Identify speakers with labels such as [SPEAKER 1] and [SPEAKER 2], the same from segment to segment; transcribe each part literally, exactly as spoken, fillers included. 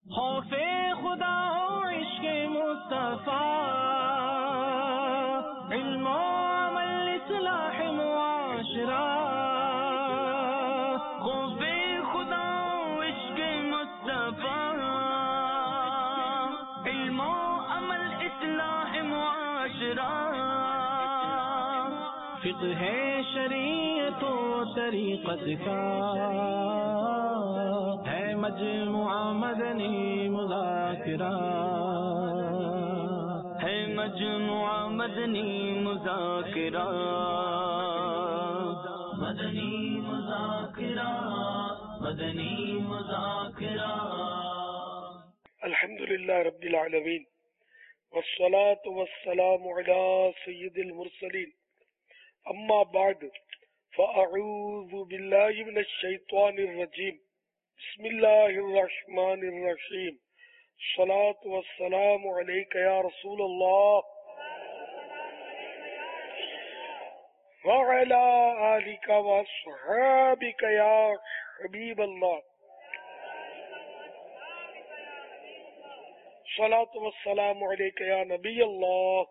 [SPEAKER 1] خوف خدا و عشق مصطفیٰ، علم و عمل اصلاح معاشرہ. خوف خدا و عشق مصطفیٰ، علم و عمل اصلاح معاشرہ. فقہ ہے شریعت و طریقت کا ہے مجموعہ مدنی مذاکرہ، ہے مجموعہ مدنی مذاکرہ، مدنی مذاکرہ، مدنی مذاکرہ.
[SPEAKER 2] الحمدللہ رب العالمین والصلاة والسلام علی سید المرسلین. اما بعد فاعوذ باللہ من الشیطان الرجیم. بسم اللہ الرحمن الرحیم. الصلاة والسلام علیک یا رسول اللہ وعلی آلک واصحابک یا حبیب اللہ. الصلاة والسلام علیک یا نبی اللہ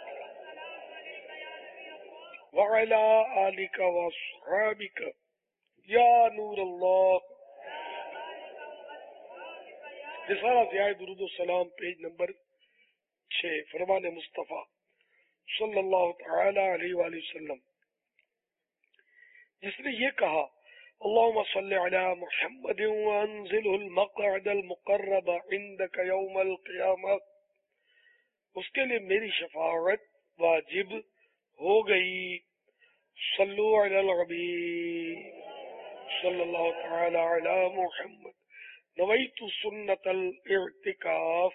[SPEAKER 2] وعلی آلک واصحابک یا نور اللہ. رسالہ ضیاء درود و سلام پیج نمبر چھ. فرمان مصطفیٰ صلی اللہ تعالی علیہ وآلہ وسلم، جس نے یہ کہا اللہم صلی علی محمد وانزلہ المقعد المقرب عندک یوم القیامہ، اس کے لیے میری شفاعت واجب ہو گئی. صلو علی الحبیب صلی اللہ تعالی علی محمد. نویت سنت الاعتکاف.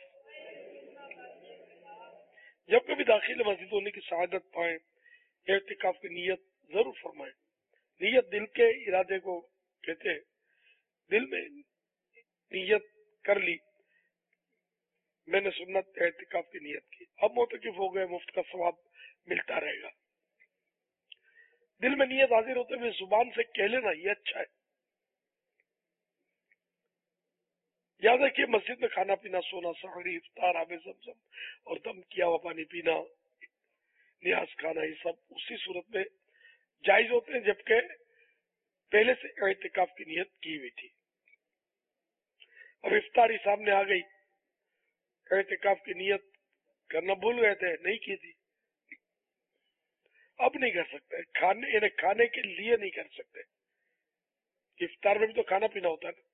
[SPEAKER 2] جب کبھی داخل مسجد ہونے کی سعادت پائیں، اعتکاف کی نیت ضرور فرمائیں. نیت دل کے ارادے کو کہتے ہیں. دل میں نیت کر لی، میں نے سنت اعتکاف کی نیت کی، اب معتکف ہو گئے، مفت کا ثواب ملتا رہے گا. دل میں نیت حاضر ہوتے ہوئے زبان سے کہہ لینا یہ اچھا ہے. یاد رکھیے مسجد میں کھانا پینا، سونا، سحری، افطار، آب زمزم اور دم کیا ہوا پانی پینا، نیاز کھانا، یہ سب اسی صورت میں جائز ہوتے ہیں جبکہ پہلے سے اعتکاف کی نیت کی ہوئی تھی. اب افطاری سامنے آ گئی، اعتکاف کی نیت کرنا بھول گئے تھے، نہیں کی تھی، اب نہیں کر سکتے. کھانے یعنی کھانے کے لیے نہیں کر سکتے. افطار میں بھی تو کھانا پینا ہوتا ہے نا.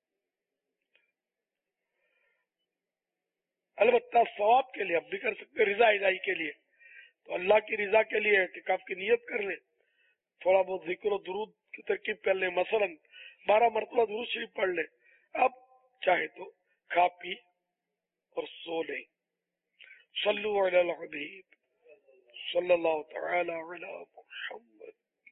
[SPEAKER 2] البتہ ثواب کے لیے اب بھی کر سکتے، رضا الہی کے لیے. تو اللہ کی رضا کے لیے اعتکاف کی نیت کر لیں، تھوڑا بہت ذکر و درود کی ترکیب کر لیں، مثلا بارہ مرتبہ درود شریف پڑھ لیں. اب چاہے تو کھا پی اور سو لیں. صلو علی الحبیب صلی اللہ تعالی علی محمد.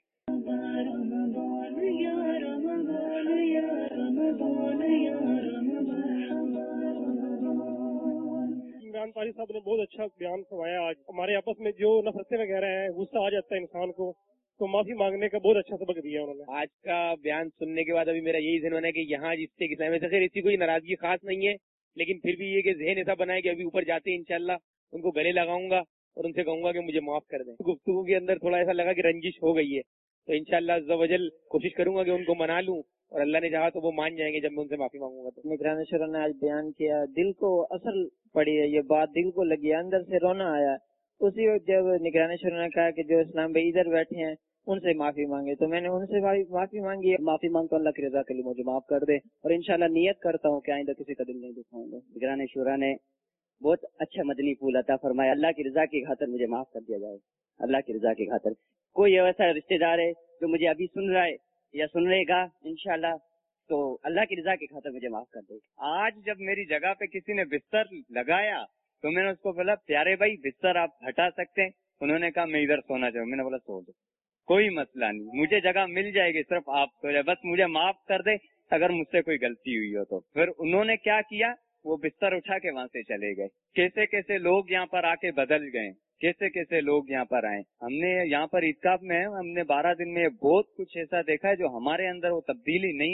[SPEAKER 3] عمران طاری صاحب نے بہت اچھا بیان فرمایا. آج ہمارے آپس میں جو نفرتیں وغیرہ ہیں، غصہ آ جاتا ہے انسان کو، تو معافی مانگنے کا بہت اچھا سبق دیا انہوں نے.
[SPEAKER 4] آج کا بیان سننے کے بعد ابھی میرا یہی ذہن ہونا ہے کہ یہاں جس سے کسی میں سے خیر اسی کوئی ناراضگی خاص نہیں ہے، لیکن پھر بھی یہ کہ ذہن ایسا بنا ہے کہ ابھی اوپر جاتے ہیں انشاءاللہ ان کو گلے لگاؤں گا اور ان سے کہوں گا کہ مجھے معاف کر دیں. گفتگو کے اندر تھوڑا ایسا لگا کہ رنجش ہو گئی ہے، تو انشاءاللہ عز و جل کوشش کروں گا کہ ان کو منا لوں، اور اللہ نے چاہا تو وہ مان جائیں گے جب میں ان سے معافی مانگوں گا. تو
[SPEAKER 5] نگران شورا نے آج بیان کیا، دل کو اثر پڑی ہے، یہ بات دل کو لگی ہے، اندر سے رونا آیا. اسی وقت جب نگران شورا نے کہا کہ جو اسلام بھائی ادھر بیٹھے ہیں ان سے معافی مانگے، تو میں نے ان سے معافی مانگی. معافی مانگتا ہوں اللہ کی رضا کے لیے مجھے معاف کر دے، اور انشاءاللہ نیت کرتا ہوں کہ آئندہ کسی کا دل نہیں دکھاؤں گا. نگران شورا نے بہت اچھا مدنی پھول عطا فرمایا. اللہ کی رضا کی خاطر مجھے معاف کر دیا جائے، اللہ کی رضا کی خاطر. کوئی ایسا رشتہ دار ہے جو مجھے ابھی سن رہا ہے یا سن رہے گا انشاءاللہ، تو اللہ کی رضا کی خاطر مجھے معاف کر دے.
[SPEAKER 4] آج جب میری جگہ پہ کسی نے بستر لگایا تو میں نے اس کو بولا پیارے بھائی بستر آپ ہٹا سکتے ہیں؟ انہوں نے کہا میں ادھر سونا چاہوں. میں نے بولا سو دو، کوئی مسئلہ نہیں، مجھے جگہ مل جائے گی، صرف آپ سو جائے، بس مجھے معاف کر دے اگر مجھ سے کوئی غلطی ہوئی ہو تو. پھر انہوں نے کیا کیا، وہ بستر اٹھا کے وہاں سے چلے گئے. کیسے کیسے لوگ یہاں پر آ کے بدل گئے، کیسے کیسے لوگ یہاں پر آئے. ہم نے یہاں پر اعتکاف میں ہم نے بارہ دن میں بہت کچھ ایسا دیکھا ہے جو ہمارے اندر وہ تبدیلی نہیں تھی،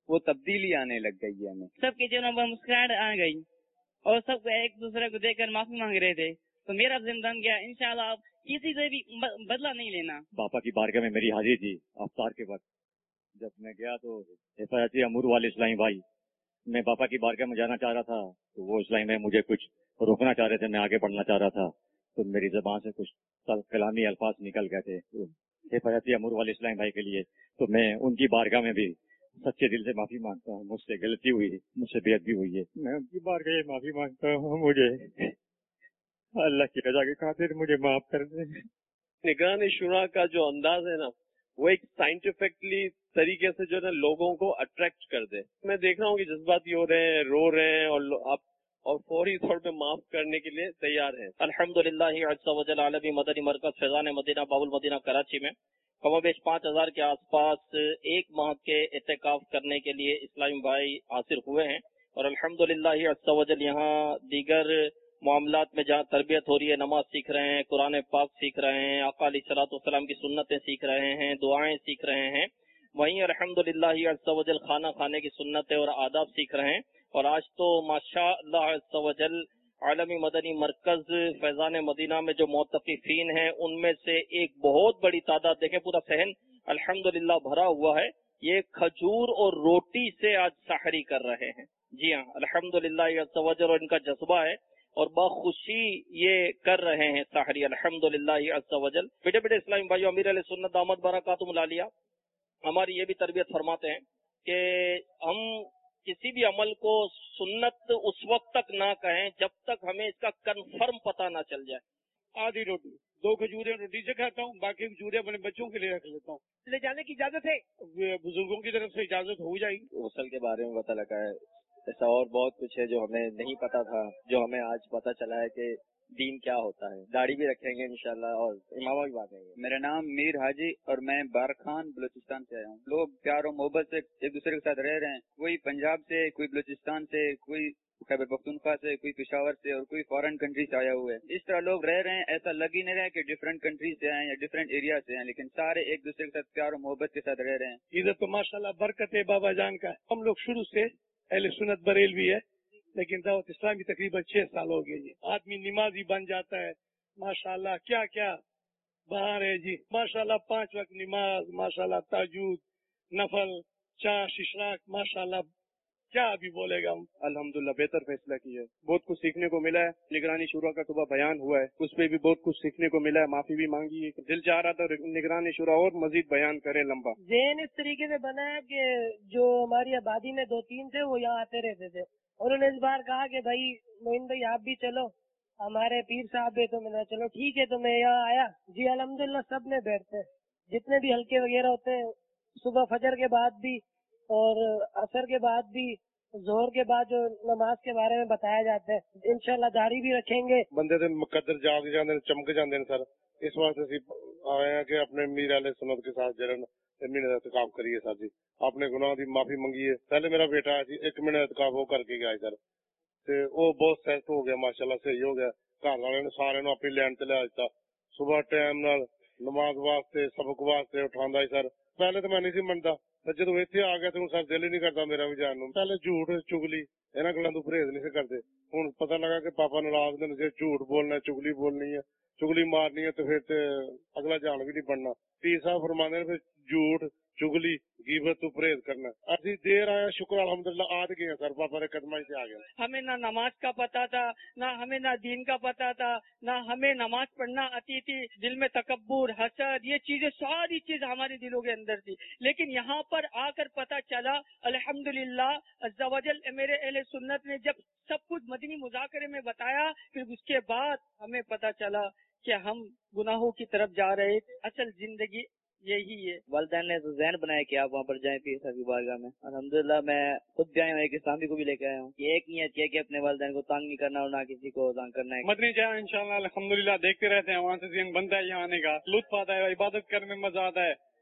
[SPEAKER 4] وہ تبدیلی آنے لگ گئی ہے ہمیں.
[SPEAKER 6] سب کے چہروں پر مسکراہٹ آ گئی اور سب ایک دوسرے کو دیکھ کر معافی مانگ رہے تھے. تو میرا زندان گیا انشاءاللہ آپ کسی سے بھی بدلہ نہیں لینا.
[SPEAKER 7] باپا کی بارگاہ میں میری حاضری تھی افطار کے وقت. جب میں گیا تو حفاظتی امور والے اسلامی بھائی، میں باپا کی بارگاہ میں جانا چاہ رہا تھا تو وہ اسلامی میں مجھے کچھ روکنا چاہ رہے تھے، میں آگے بڑھنا چاہ رہا تھا تو میری زبان سے کچھ کلامی الفاظ نکل گئے تھے حفاظتی امور والے اسلامی بھائی کے لیے. تو میں ان کی بارگاہ میں بھی سچے دل سے معافی مانگتا ہوں. مجھ سے غلطی ہوئی، مجھ سے بے ادبی ہوئی ہے، میں ان کی بارگاہ میں معافی مانگتا ہوں. مجھے اللہ کی رضا کی خاطر مجھے معاف کر دیں.
[SPEAKER 8] نگران شورا کا جو انداز ہے نا وہ ایک سائنٹیفکلی طریقے سے جو ہے نا لوگوں کو اٹریکٹ کر دے. میں دیکھ رہا ہوں کہ جذباتی ہو رہے ہیں، رو رہے ہیں اور آپ اور فوری طور پہ معاف کرنے کے لیے تیار ہیں.
[SPEAKER 9] الحمدللہ عز و جل عالمی مدنی مرکز فیضان مدینہ باب المدینہ کراچی میں کم و بیش پانچ ہزار کے آس پاس ایک ماہ کے اعتکاف کرنے کے لیے اسلامی بھائی حاضر ہوئے ہیں اور الحمدللہ عز و جل یہاں دیگر معاملات میں جہاں تربیت ہو رہی ہے، نماز سیکھ رہے ہیں، قرآن پاک سیکھ رہے ہیں، آقا علیہ الصلوۃ والسلام کی سنتیں سیکھ رہے ہیں، دعائیں سیکھ رہے ہیں، وہیں الحمدللہ عز و جل کھانا کھانے کی سنتیں اور آداب سیکھ رہے ہیں. اور آج تو ماشاء اللہ عز و جل عالمی مدنی مرکز فیضان مدینہ میں جو معتکفین ہیں ان میں سے ایک بہت بڑی تعداد، دیکھیں پورا صحن الحمدللہ بھرا ہوا ہے، یہ کھجور اور روٹی سے آج سحری کر رہے ہیں. جی ہاں الحمدللہ عز و جل، اور ان کا جذبہ ہے اور بخوشی یہ کر رہے ہیں سحری الحمدللہ عز و جل. بیٹے بیٹے اسلامی بھائیو، امیر علیہ سنت دامت برکاتہم العالیہ ہماری یہ بھی تربیت فرماتے ہیں کہ ہم کسی بھی عمل کو سنت اس وقت تک نہ کہیں جب تک ہمیں اس کا کنفرم پتہ نہ چل جائے.
[SPEAKER 2] آدھی روٹی، دو کھجوریں روٹی سے کھاتا ہوں، باقی کھجوریں اپنے بچوں کے لیے رکھ لیتا ہوں. لے جانے کی اجازت ہے، بزرگوں کی طرف سے اجازت ہو جائے گی.
[SPEAKER 9] غسل کے بارے میں پتہ لگا ہے، ایسا اور بہت کچھ ہے جو ہمیں نہیں پتا تھا، جو ہمیں آج پتہ چلا ہے کہ دین کیا ہوتا ہے. داڑھی بھی رکھیں گے انشاءاللہ اور امامہ بھی باندھیں گے.
[SPEAKER 4] میرا نام میر حاجی اور میں بارکھان بلوچستان سے آیا ہوں. لوگ پیار و محبت سے ایک دوسرے کے ساتھ رہ رہے ہیں، کوئی پنجاب سے، کوئی بلوچستان سے، کوئی خیبر پختونخوا سے، کوئی پشاور سے اور کوئی فارن کنٹری سے آیا ہوا ہے. اس طرح لوگ رہ رہے ہیں، ایسا لگ ہی نہیں رہا ہے کہ ڈفرینٹ کنٹری سے آئے یا ڈفرینٹ ایریا سے ہیں، لیکن سارے ایک دوسرے کے ساتھ پیار و محبت کے ساتھ رہ رہے ہیں.
[SPEAKER 2] ادھر تو ماشاءاللہ برکت ہے بابا جان کا. ہم لوگ شروع سے اہل سنت بریلوی ہے، لیکن دعوت اسلامی تقریباً چھ سال ہو گئے جی. آدمی نمازی بن جاتا ہے، ماشاءاللہ کیا کیا بہار ہے جی. ماشاءاللہ پانچ وقت نماز، ماشاءاللہ تہجد، نفل، چاش اشراق، ماشاءاللہ کیا ابھی بولے گا.
[SPEAKER 3] الحمدللہ بہتر فیصلہ کیا ہے، بہت کچھ سیکھنے کو ملا ہے. نگرانی شورا کا صبح بیان ہوا ہے، اس پہ بھی بہت کچھ سیکھنے کو ملا ہے. معافی بھی مانگی ہے، دل چاہ رہا تھا نگرانی شورا اور مزید بیان کرے لمبا.
[SPEAKER 10] ذہن اس طریقے سے بنا ہے کہ جو ہماری آبادی میں دو تین تھے وہ یہاں آتے رہتے تھے، انہوں نے اس بار کہا کہ بھائی موین بھائی آپ بھی چلو، ہمارے پیر صاحب ہے، تو میں نے چلو ٹھیک ہے. تو میں یہاں آیا جی. الحمدللہ سب میں بیٹھتے ہیں، جتنے بھی حلقے وغیرہ ہوتے ہیں، صبح فجر کے بعد بھی اور عصر کے بعد بھی، زہر کے بعد جو نماز کے بارے میں بتایا جاتا ہے. انشاءاللہ داڑھی بھی رکھیں گے.
[SPEAKER 2] بندے دے مقدر جاگ جاندے چمک جاندے سر. اس واسطے اسی آئے ہیں کہ اپنے میر علیہ سنت کے ساتھ جڑن مہینے کا اعتکاف کریے سر جی. آپ نے گناہ دی معافی منگی ہے. پہلے میرا بیٹا ہے جی ایک مہینے اعتکاف وہ کر کے گیا سر، تے وہ بہت سیٹ ہو گیا ماشاءاللہ، صحیح ہو گیا. گھر والے نے سارے نو اپنی لین تے لے آتا، صبح ٹائم نال نماز واسطے سبق واسطے اٹھاندا ہے سر. پہلے تو میں نہیں سی منتا، جدو اتنے آ گیا تو سر دل ہی نہیں کرتا میرا بھی جان. پہلے جھوٹ چگلی انہاں گلاں تو پرہیز نہیں سے کرتے. ہوں پتہ لگا کہ پاپا ناراض نے، جی جھوٹ بولنا ہے، چگلی بولنی ہے، چگلی مارنی ہے تو پھر تے اگلا جان بھی نہیں بننا. پیر صاحب فرماندے نے پھر جھوٹ چگلی غیبت تو پرہیز کرنا. اسی دیر آیا، شکر الحمدللہ آج گئے ہیں سر، پاپا نے قدمہ سے آ گیا.
[SPEAKER 6] ہمیں نہ نماز کا پتا تھا، نہ ہمیں نہ دین کا پتا تھا، نہ ہمیں نماز پڑھنا آتی تھی. دل میں تکبر، حسد، یہ چیزیں ساری چیز ہمارے دلوں کے اندر تھی. لیکن یہاں پر آ کر پتا چلا الحمدللہ عز و جل میرے اہل سنت نے جب سب کچھ مدنی مذاکرے میں بتایا، پھر اس کے بعد ہمیں پتا چلا کہ ہم گناہوں کی طرف جا رہے. اصل زندگی یہی ہے.
[SPEAKER 5] والدین نے تو ذہن بنایا کہ آپ وہاں پر جائیں پیر صاحب کی بارگاہ میں. الحمدللہ میں خود بھی آیا ہوں، ایک اسلامی کو بھی لے کے آیا ہوں. یہ ایک نیت ہے کہ اپنے والدین کو تانگ نہیں کرنا اور نہ کسی کو تانگ کرنا ہے.
[SPEAKER 3] مدنی جہاں انشاءاللہ الحمدللہ دیکھتے رہتے ہیں، وہاں سے ذہن بنتا ہے، یہاں آنے کا لطف آتا ہے، عبادت کرنے میں مزہ آتا ہے.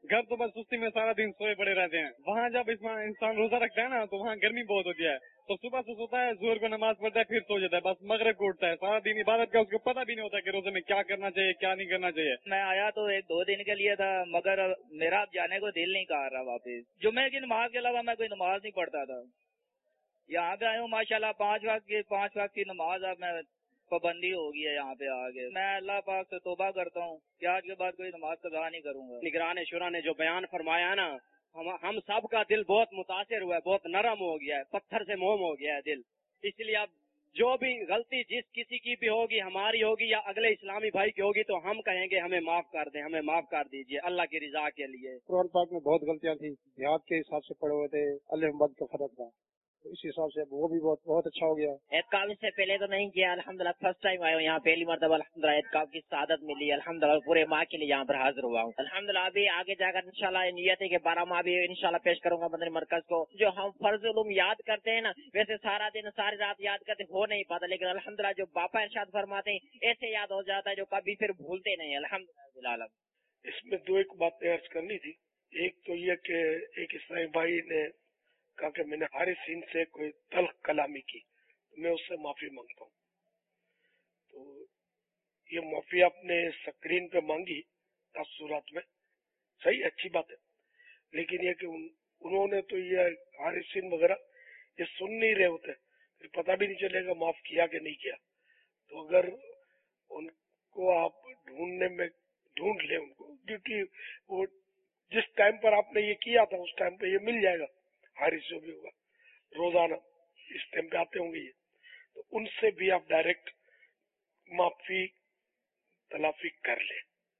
[SPEAKER 3] घर तो बस सुस्ती में सारा दिन सोए पड़े रहते हैं। वहाँ जब इसमें इंसान रोजा रखता है ना, तो वहाँ गर्मी बहुत होती है, तो सुबह से सोता है, जोहर को नमाज पढ़ता है, फिर सो जाता है, बस मगरिब को उठता है, सारा दिन इबादत का उसको पता भी नहीं होता कि रोजे में क्या करना चाहिए क्या नहीं करना चाहिए।
[SPEAKER 11] मैं आया तो एक दो दिन के लिए था, मगर मेरा अब जाने को दिल नहीं कर रहा वापस। जुम्मे की नमाज के अलावा मैं कोई नमाज नहीं पढ़ता था। यहाँ पे आया हूँ माशाल्लाह, पांच वक्त की पांच वक्त की नमाज अब मैं पाबंदी हो गई है यहाँ पे आके। मैं अल्लाह पाक से तौबा करता हूँ कि आज के बाद कोई नमाज कज़ा नहीं करूंगा।
[SPEAKER 12] निगरान शुरा ने जो बयान फरमाया है ना, हम हम सब का दिल बहुत मुतासिर हुआ है, बहुत नरम हो गया है, पत्थर से मोम हो गया है दिल। इसलिए अब जो भी गलती जिस किसी की भी होगी, हमारी होगी या अगले इस्लामी भाई की होगी, तो हम कहेंगे हमें माफ कर दें, हमें माफ कर दीजिए अल्लाह की रिजा के लिए।
[SPEAKER 13] कुरान पाक में बहुत गलतियां थी, याद के हिसाब से पढ़े हुए थे, अल्लाह मद का फर्क था, तो इस हिसाब से वो भी बहुत बहुत अच्छा हो गया।
[SPEAKER 14] एतकाफ से पहले तो नहीं किया, अल्हम्दुलिल्लाह फर्स्ट टाइम आया हूँ यहाँ, पहली मरतबा अल्हम्दुलिल्लाह एतकाफ की सादत मिली, अल्हम्दुलिल्लाह पूरे माह के लिए यहाँ पर हाजिर हुआ हूँ। अल्हम्दुलिल्लाह अभी आगे जाकर इंशाल्लाह नियत है कि बारह माह भी इंशाल्लाह पेश करूंगा मदनी मरकज को। जो हम फर्ज उलूम याद करते हैं ना, वैसे सारा दिन सारी रात याद करते हो नहीं पाता, लेकिन अल्हम्दुलिल्लाह जो बापा इरशाद फरमाते हैं ऐसे याद हो जाता है जो कभी फिर भूलते नहीं। अल्हम्दुलिल्लाह।
[SPEAKER 2] इसमें दो एक बातें अर्ज करनी थी। एक तो ये कि एक इस्लामी भाई ने कहा कि मैंने हारिस सिंह से कोई तल्ख कलामी की, तो मैं उससे माफी मांगता हूँ। तो ये माफी आपने स्क्रीन पे मांगी तासुरात में, सही अच्छी बात है, लेकिन ये कि उन, उन्होंने तो ये हारिस सिंह वगैरह ये सुन नहीं रहे होते, फिर पता भी नहीं चलेगा माफ किया कि नहीं किया। तो अगर उनको आप ढूंढने में ढूंढ ले उनको, क्योंकि वो जिस टाइम पर आपने ये किया था उस टाइम पे ये मिल जाएगा, हारिस जो भी होगा रोजाना इस टाइम पे आते होंगे ये, तो उनसे भी आप डायरेक्ट माफी तलाफी कर ले।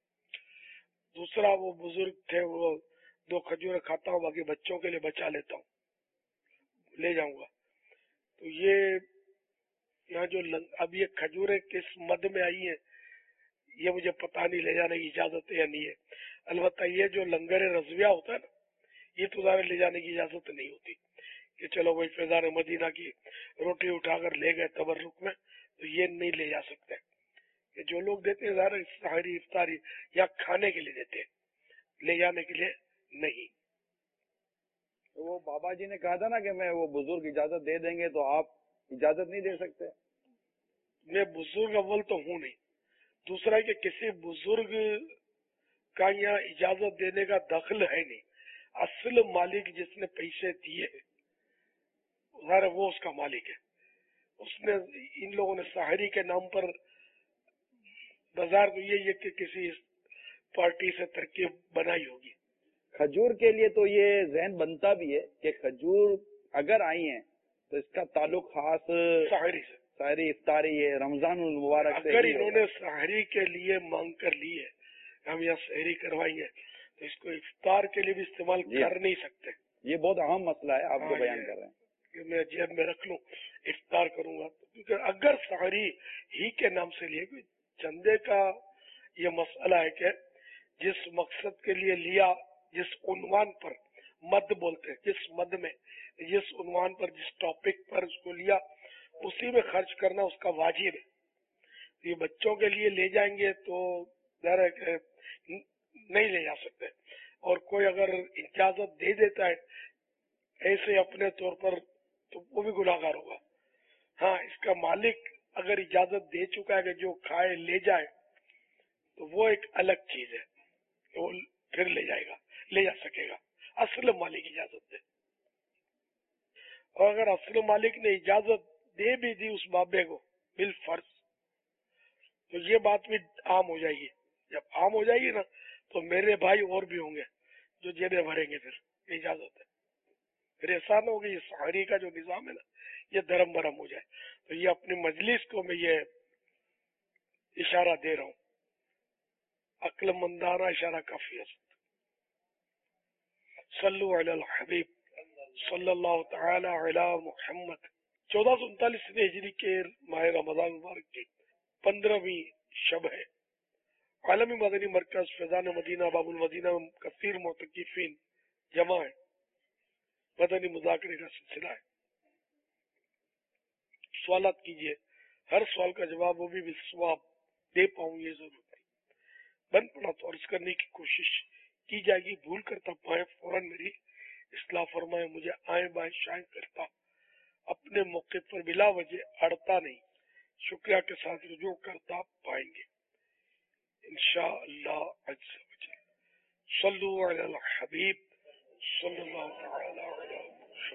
[SPEAKER 2] दूसरा, वो बुजुर्ग थे, वो दो खजूर खाता हूँ बाकी बच्चों के लिए बचा लेता हूँ, ले जाऊंगा। तो ये यहाँ जो लंग, अब ये खजूरें किस मद में आई है ये मुझे पता नहीं, ले जाने की इजाजत है या नहीं है। अलबत्ता ये जो लंगर रजविया होता है ना, ये तो ज़ाहिर ले जाने की इजाजत नहीं होती कि चलो वही फैजान मदीना की रोटी उठाकर ले गए तबर्रुक में, तो ये नहीं ले जा सकते। कि जो लोग देते हैं ज़ाहिर सहरी इफ्तारी या खाने के लिए देते हैं, ले जाने के लिए नहीं।
[SPEAKER 15] तो वो बाबा जी ने कहा था ना कि मैं वो बुजुर्ग इजाजत दे देंगे, तो आप इजाजत नहीं दे सकते?
[SPEAKER 2] मैं बुजुर्ग अव्वल तो हूँ नहीं, दूसरा है कि किसी बुजुर्ग का यहाँ इजाजत देने का दखल है नहीं। असल मालिक जिसने पैसे दिए ज़ाहिर वो उसका मालिक है, उसने इन लोगों ने सहरी के नाम पर बाजार को ये, ये कि किसी पार्टी से तरकीब बनाई होगी।
[SPEAKER 15] खजूर के लिए तो ये जहन बनता भी है कि खजूर अगर आई है तो इसका ताल्लुक खास
[SPEAKER 2] सहरी से,
[SPEAKER 15] सहरी इफ्तारी है, रमजान मुबारक से।
[SPEAKER 2] अगर इन्होंने सहरी के लिए मांग कर ली है, हम यहाँ सहरी करवाएंगे, तो इसको इफ्तार के लिए भी इस्तेमाल कर नहीं सकते।
[SPEAKER 15] ये बहुत अहम मसला है, आप जो बयान कर रहे हैं
[SPEAKER 2] कि मैं जेब में रख लूं इफ्तार करूंगा, क्योंकि अगर सहरी ही के नाम से लिए, कोई चंदे का ये मसला है कि जिस मकसद के लिए लिया, जिस उन्वान पर मद बोलते हैं, जिस मद में जिस उन्वान पर जिस टॉपिक पर उसको लिया उसी में खर्च करना उसका वाजिब है। ये बच्चों के लिए ले जाएंगे तो नहीं ले जा सकते, और कोई अगर इजाजत दे देता है ऐसे अपने तौर पर तो वो भी गुनाहगार होगा। हाँ, इसका मालिक अगर इजाजत दे चुका है कि जो खाए ले जाए, तो वो एक अलग चीज है, वो फिर ले जाएगा, ले जा सकेगा, असल मालिक इजाजत दे। और अगर असल मालिक ने इजाजत दे भी दी उस बाबे को बिल फर्ज, तो ये बात भी आम हो जाएगी। जब आम हो जाएगी ना, तो मेरे भाई और भी होंगे जो जेबें भरेंगे, फिर इजाजत है। फिर ऐसा ना होगा ये सहरी का जो निजाम है ना, ये धर्म भरम हो जाए। तो ये अपनी मजलिस को मैं ये इशारा दे रहा हूँ, अक्लमंदाना इशारा काफी है। सल्लु अलल हबीब सल्लल्लाहु तआला अला मुहम्मद। चौदह सौ उनतालीस हिजरी के माह रमजान मुबारक की पंद्रहवीं शब है। आलमी मदनी मरकज फैजान मदीना बाबुल मदीना में कसीर मोतकीफीन जमा है, मदनी मुज़ाकरे का सिलसिला है। सवालात कीजिए, हर सवाल का जवाब वो भी बिस्वाब दे पाऊं ये जरूर नहीं। बन पड़ा तो अर्ज करने की कोशिश की जाएगी भूल करता पाए फौरन मेरी इस्लाह फरमाए, मुझे आए बाएं शाएं करता अपने मौके पर बिला वजह अड़ता नहीं, शुक्रिया के साथ रुजू करता पाएंगे इंशाअल्लाह अज़्ज़ व जल। सल्लु अलल हबीब सल्लल्लाहु तआला अलैहि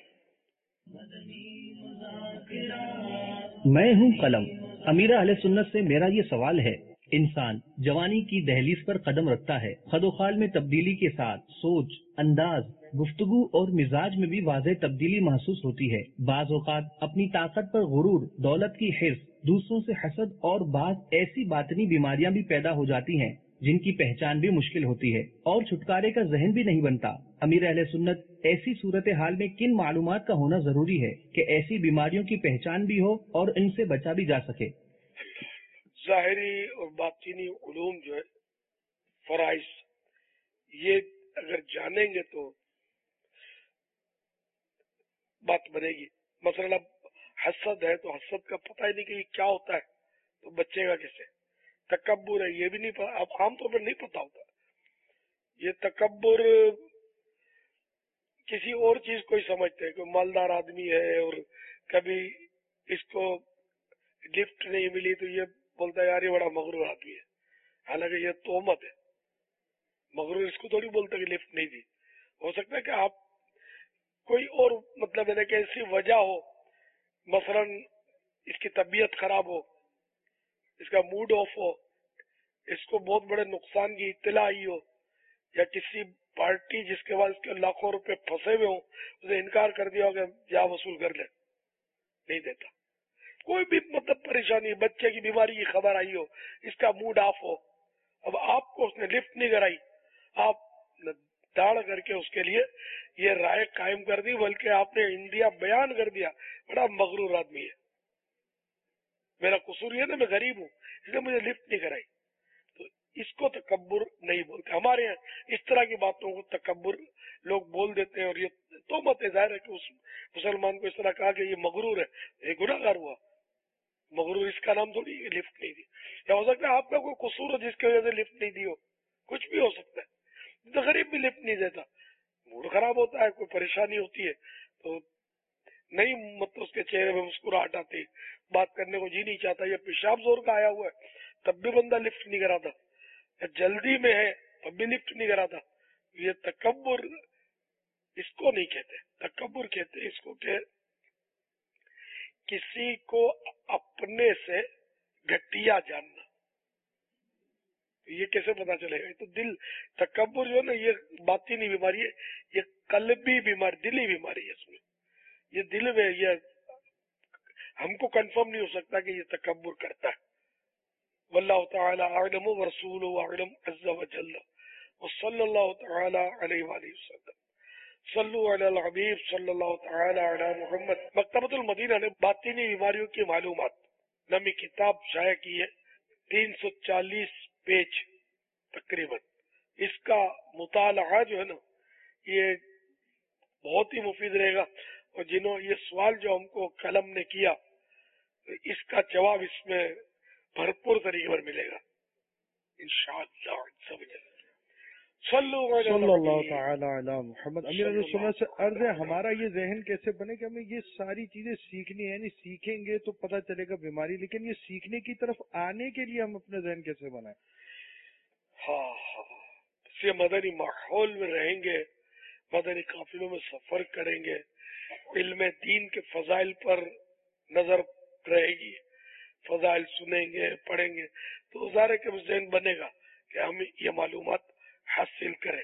[SPEAKER 2] वसल्लम।
[SPEAKER 16] मैं हूँ कलम। अमीर अहले सुन्नत से मेरा ये सवाल है, इंसान जवानी की दहलीज पर कदम रखता है, खदोखाल में तब्दीली के साथ सोच, अंदाज, गुफ्तगू और मिजाज में भी वाज़ेह तब्दीली महसूस होती है। बाज़ औक़ात अपनी ताकत पर गुरूर, दौलत की हिर्स, दूसरों से हसद और बाज़ ऐसी बातनी बीमारियां भी पैदा हो जाती हैं जिनकी पहचान भी मुश्किल होती है और छुटकारे का ज़हन भी नहीं बनता। अमीर अहले सुन्नत ऐसी सूरत हाल में किन मालूमात का होना जरूरी है कि ऐसी बीमारियों की पहचान भी हो और इनसे बचा भी जा सके?
[SPEAKER 2] ज़ाहिरी और बातिनी उलूम जो है फराइज, ये अगर जानेंगे तो बात बनेगी। मसलन अब हसद है तो हसद का पता ही नहीं कि ये क्या होता है, तो बचेगा कैसे? तकब्बुर है, ये भी नहीं पता, अब आमतौर पर नहीं पता होता। ये तकब्बुर किसी और चीज को ही समझते हैं, कोई मालदार आदमी है और कभी इसको लिफ्ट नहीं मिली तो ये बोलता है यार ये बड़ा मगरूर आदमी है, हालांकि ये तोहमत है। मगरूर इसको थोड़ी बोलता कि लिफ्ट नहीं दी। हो सकता है कि आप कोई और मतलब है कि ऐसी वजह हो, मसलन इसकी तबीयत खराब हो, इसका मूड ऑफ हो, इसको बहुत बड़े नुकसान की इत्तला आई हो, या किसी पार्टी जिसके बाद इसके लाखों रुपए फंसे हुए हो उसे इनकार कर दिया हो कि जा वसूल कर ले, नहीं देता। कोई भी मतलब परेशानी, बच्चे की बीमारी की खबर आई हो, इसका मूड ऑफ हो, अब आपको उसने लिफ्ट नहीं कराई, आप दाड़ करके उसके लिए ये राय कायम कर दी, बल्कि आपने इंडिया बयान कर दिया बड़ा मगरूर आदमी है, मेरा कसूर ये ना मैं गरीब हूँ इसलिए मुझे लिफ्ट नहीं कराई, तो इसको तकब्बुर नहीं बोलते। हमारे यहाँ इस तरह की बातों को तकब्बुर लोग बोल देते हैं, और ये तो मत जाहिर है कि उस मुसलमान को इस तरह कहा कि ये मगरूर है, ये गुनाहगार हुआ। मगरूर इसका नाम थोड़ी लिफ्ट नहीं दी, या हो सकता है आपका कोई कसूर हो जिसकी वजह से लिफ्ट नहीं दी हो, कुछ भी हो सकता है। तो गरीब भी लिफ्ट नहीं देता, मूड खराब होता है, कोई परेशानी होती है तो नहीं, मतलब उसके चेहरे में मुस्कुराहट आती, बात करने को जी नहीं चाहता, या पेशाब जोर का आया हुआ है तब भी बंदा लिफ्ट नहीं कराता, या जल्दी में है तब भी लिफ्ट नहीं कराता। ये तकब्बुर इसको नहीं कहते, तकब्बुर कहते इसको के किसी को अपने से घटिया जानना। ये कैसे पता चलेगा? ये तो दिल, तकब्बुर जो है ना ये बातिनी बीमारी है, ये कल्बी बीमारी, दिली बीमारी है। इसमें ये दिल में, ये हमको कंफर्म नहीं हो सकता कि ये तकब्बुर करता है। वल्लाहु तआला अअलम व रसूलुहु अअलम अज़्ज़ व जल्ल व सल्लल्लाहु तआला अलैहि वसल्लम। सल्लु अलल हबीब सल्लल्लाहु तआला अला मुहम्मद। मकतबतुल मदीना ने बातिनी बीमारियों की मालूमात नामी किताब शाया की है, तीन सौ चालीस पेज तकरीबन। इसका मुताला जो है ना ये बहुत ही मुफीद रहेगा, और जिन्होंने ये सवाल जो हमको कलम ने किया इसका जवाब इसमें भरपूर तरीके पर मिलेगा इंशाअल्लाह।
[SPEAKER 17] सल्लल्लाहु तआला अला मुहम्मद। अमीर सुन्नत से अर्ज है, हमारा ये जहन कैसे बने कि हमें ये सारी चीजें सीखनी है, नहीं सीखेंगे तो पता चलेगा बीमारी, लेकिन ये सीखने की तरफ आने के लिए हम अपने जहन कैसे बनाए?
[SPEAKER 2] हाँ हाँ, इसलिए मदनी माहौल में रहेंगे, मदनी काफिलों में सफर करेंगे, इल्म दीन के फजाइल पर नजर रहेगी, फजाइल सुनेंगे, पढ़ेंगे, तो ज़ाहिर है कि जहन बनेगा कि हम ये मालूमात हासिल करें।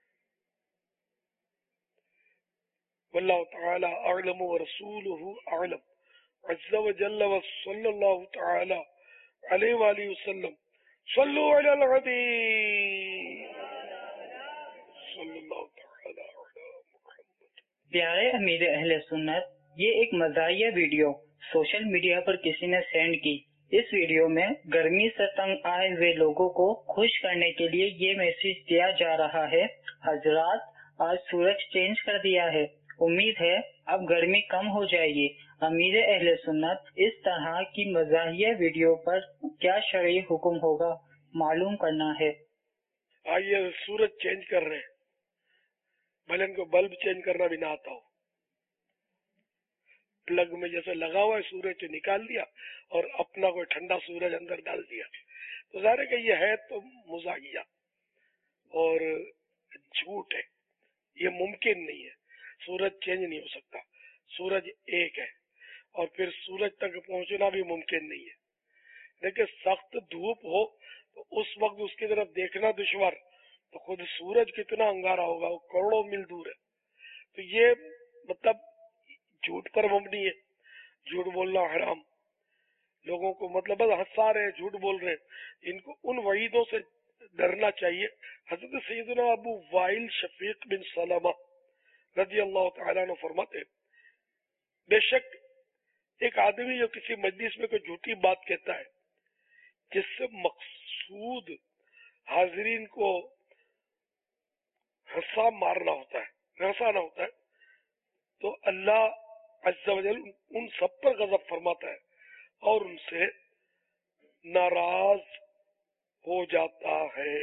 [SPEAKER 2] वल्लाहु तआला अअलम व रसूलुहु अअलम अज़्ज़ व जल्ल व सल्लल्लाहु तआला अलैहि व आलिहि वसल्लम। सल्लु अलल हबीब सल्लल्लाहु तआला अला मुहम्मद।
[SPEAKER 18] प्यारे अमीर अहले सुन्नत, ये एक मज़ाहिया वीडियो सोशल मीडिया पर किसी ने सेंड की। इस वीडियो में गर्मी से तंग आए हुए लोगों को खुश करने के लिए ये मैसेज दिया जा रहा है, हजरात आज सूरज चेंज कर दिया है, उम्मीद है अब गर्मी कम हो जाएगी। अमीर अहले सुन्नत इस तरह की मज़ाहिया वीडियो पर क्या शरई हुक्म होगा मालूम करना है।
[SPEAKER 2] آئیے سورج چینج کر رہے ہیں، بھلے ان کو بلب چینج کرنا بھی نہ آتا ہو، پلگ میں جیسے لگا ہوا ہے سورج نکال دیا اور اپنا کوئی ٹھنڈا سورج اندر ڈال دیا. تو ظاہر ہے کہ یہ ہے تو مزاحیہ اور جھوٹ ہے، یہ ممکن نہیں ہے. سورج چینج نہیں ہو سکتا، سورج ایک ہے، اور پھر سورج تک پہنچنا بھی ممکن نہیں ہے. لیکن سخت دھوپ ہو تو اس وقت اس کی طرف دیکھنا دشوار، تو خود سورج کتنا انگارا ہوگا، وہ کروڑوں میل دور ہے. تو یہ مطلب جھوٹ پر مبنی ہے، جھوٹ بولنا حرام. لوگوں کو مطلب بس ہنسا رہے ہیں، جھوٹ بول رہے ہیں. ان کو ان وعیدوں سے ڈرنا چاہیے. حضرت سیدنا ابو وائل شفیق بن سلمہ رضی اللہ تعالیٰ عنہ فرماتے ہیں، بے شک ایک آدمی جو کسی مجلس میں کوئی جھوٹی بات کہتا ہے جس سے مقصود حاضرین کو ہنسا مارنا ہوتا ہے، ہنسانا ہوتا ہے، تو اللہ عز و جل ان سب پر غضب فرماتا ہے اور ان سے ناراض ہو جاتا ہے.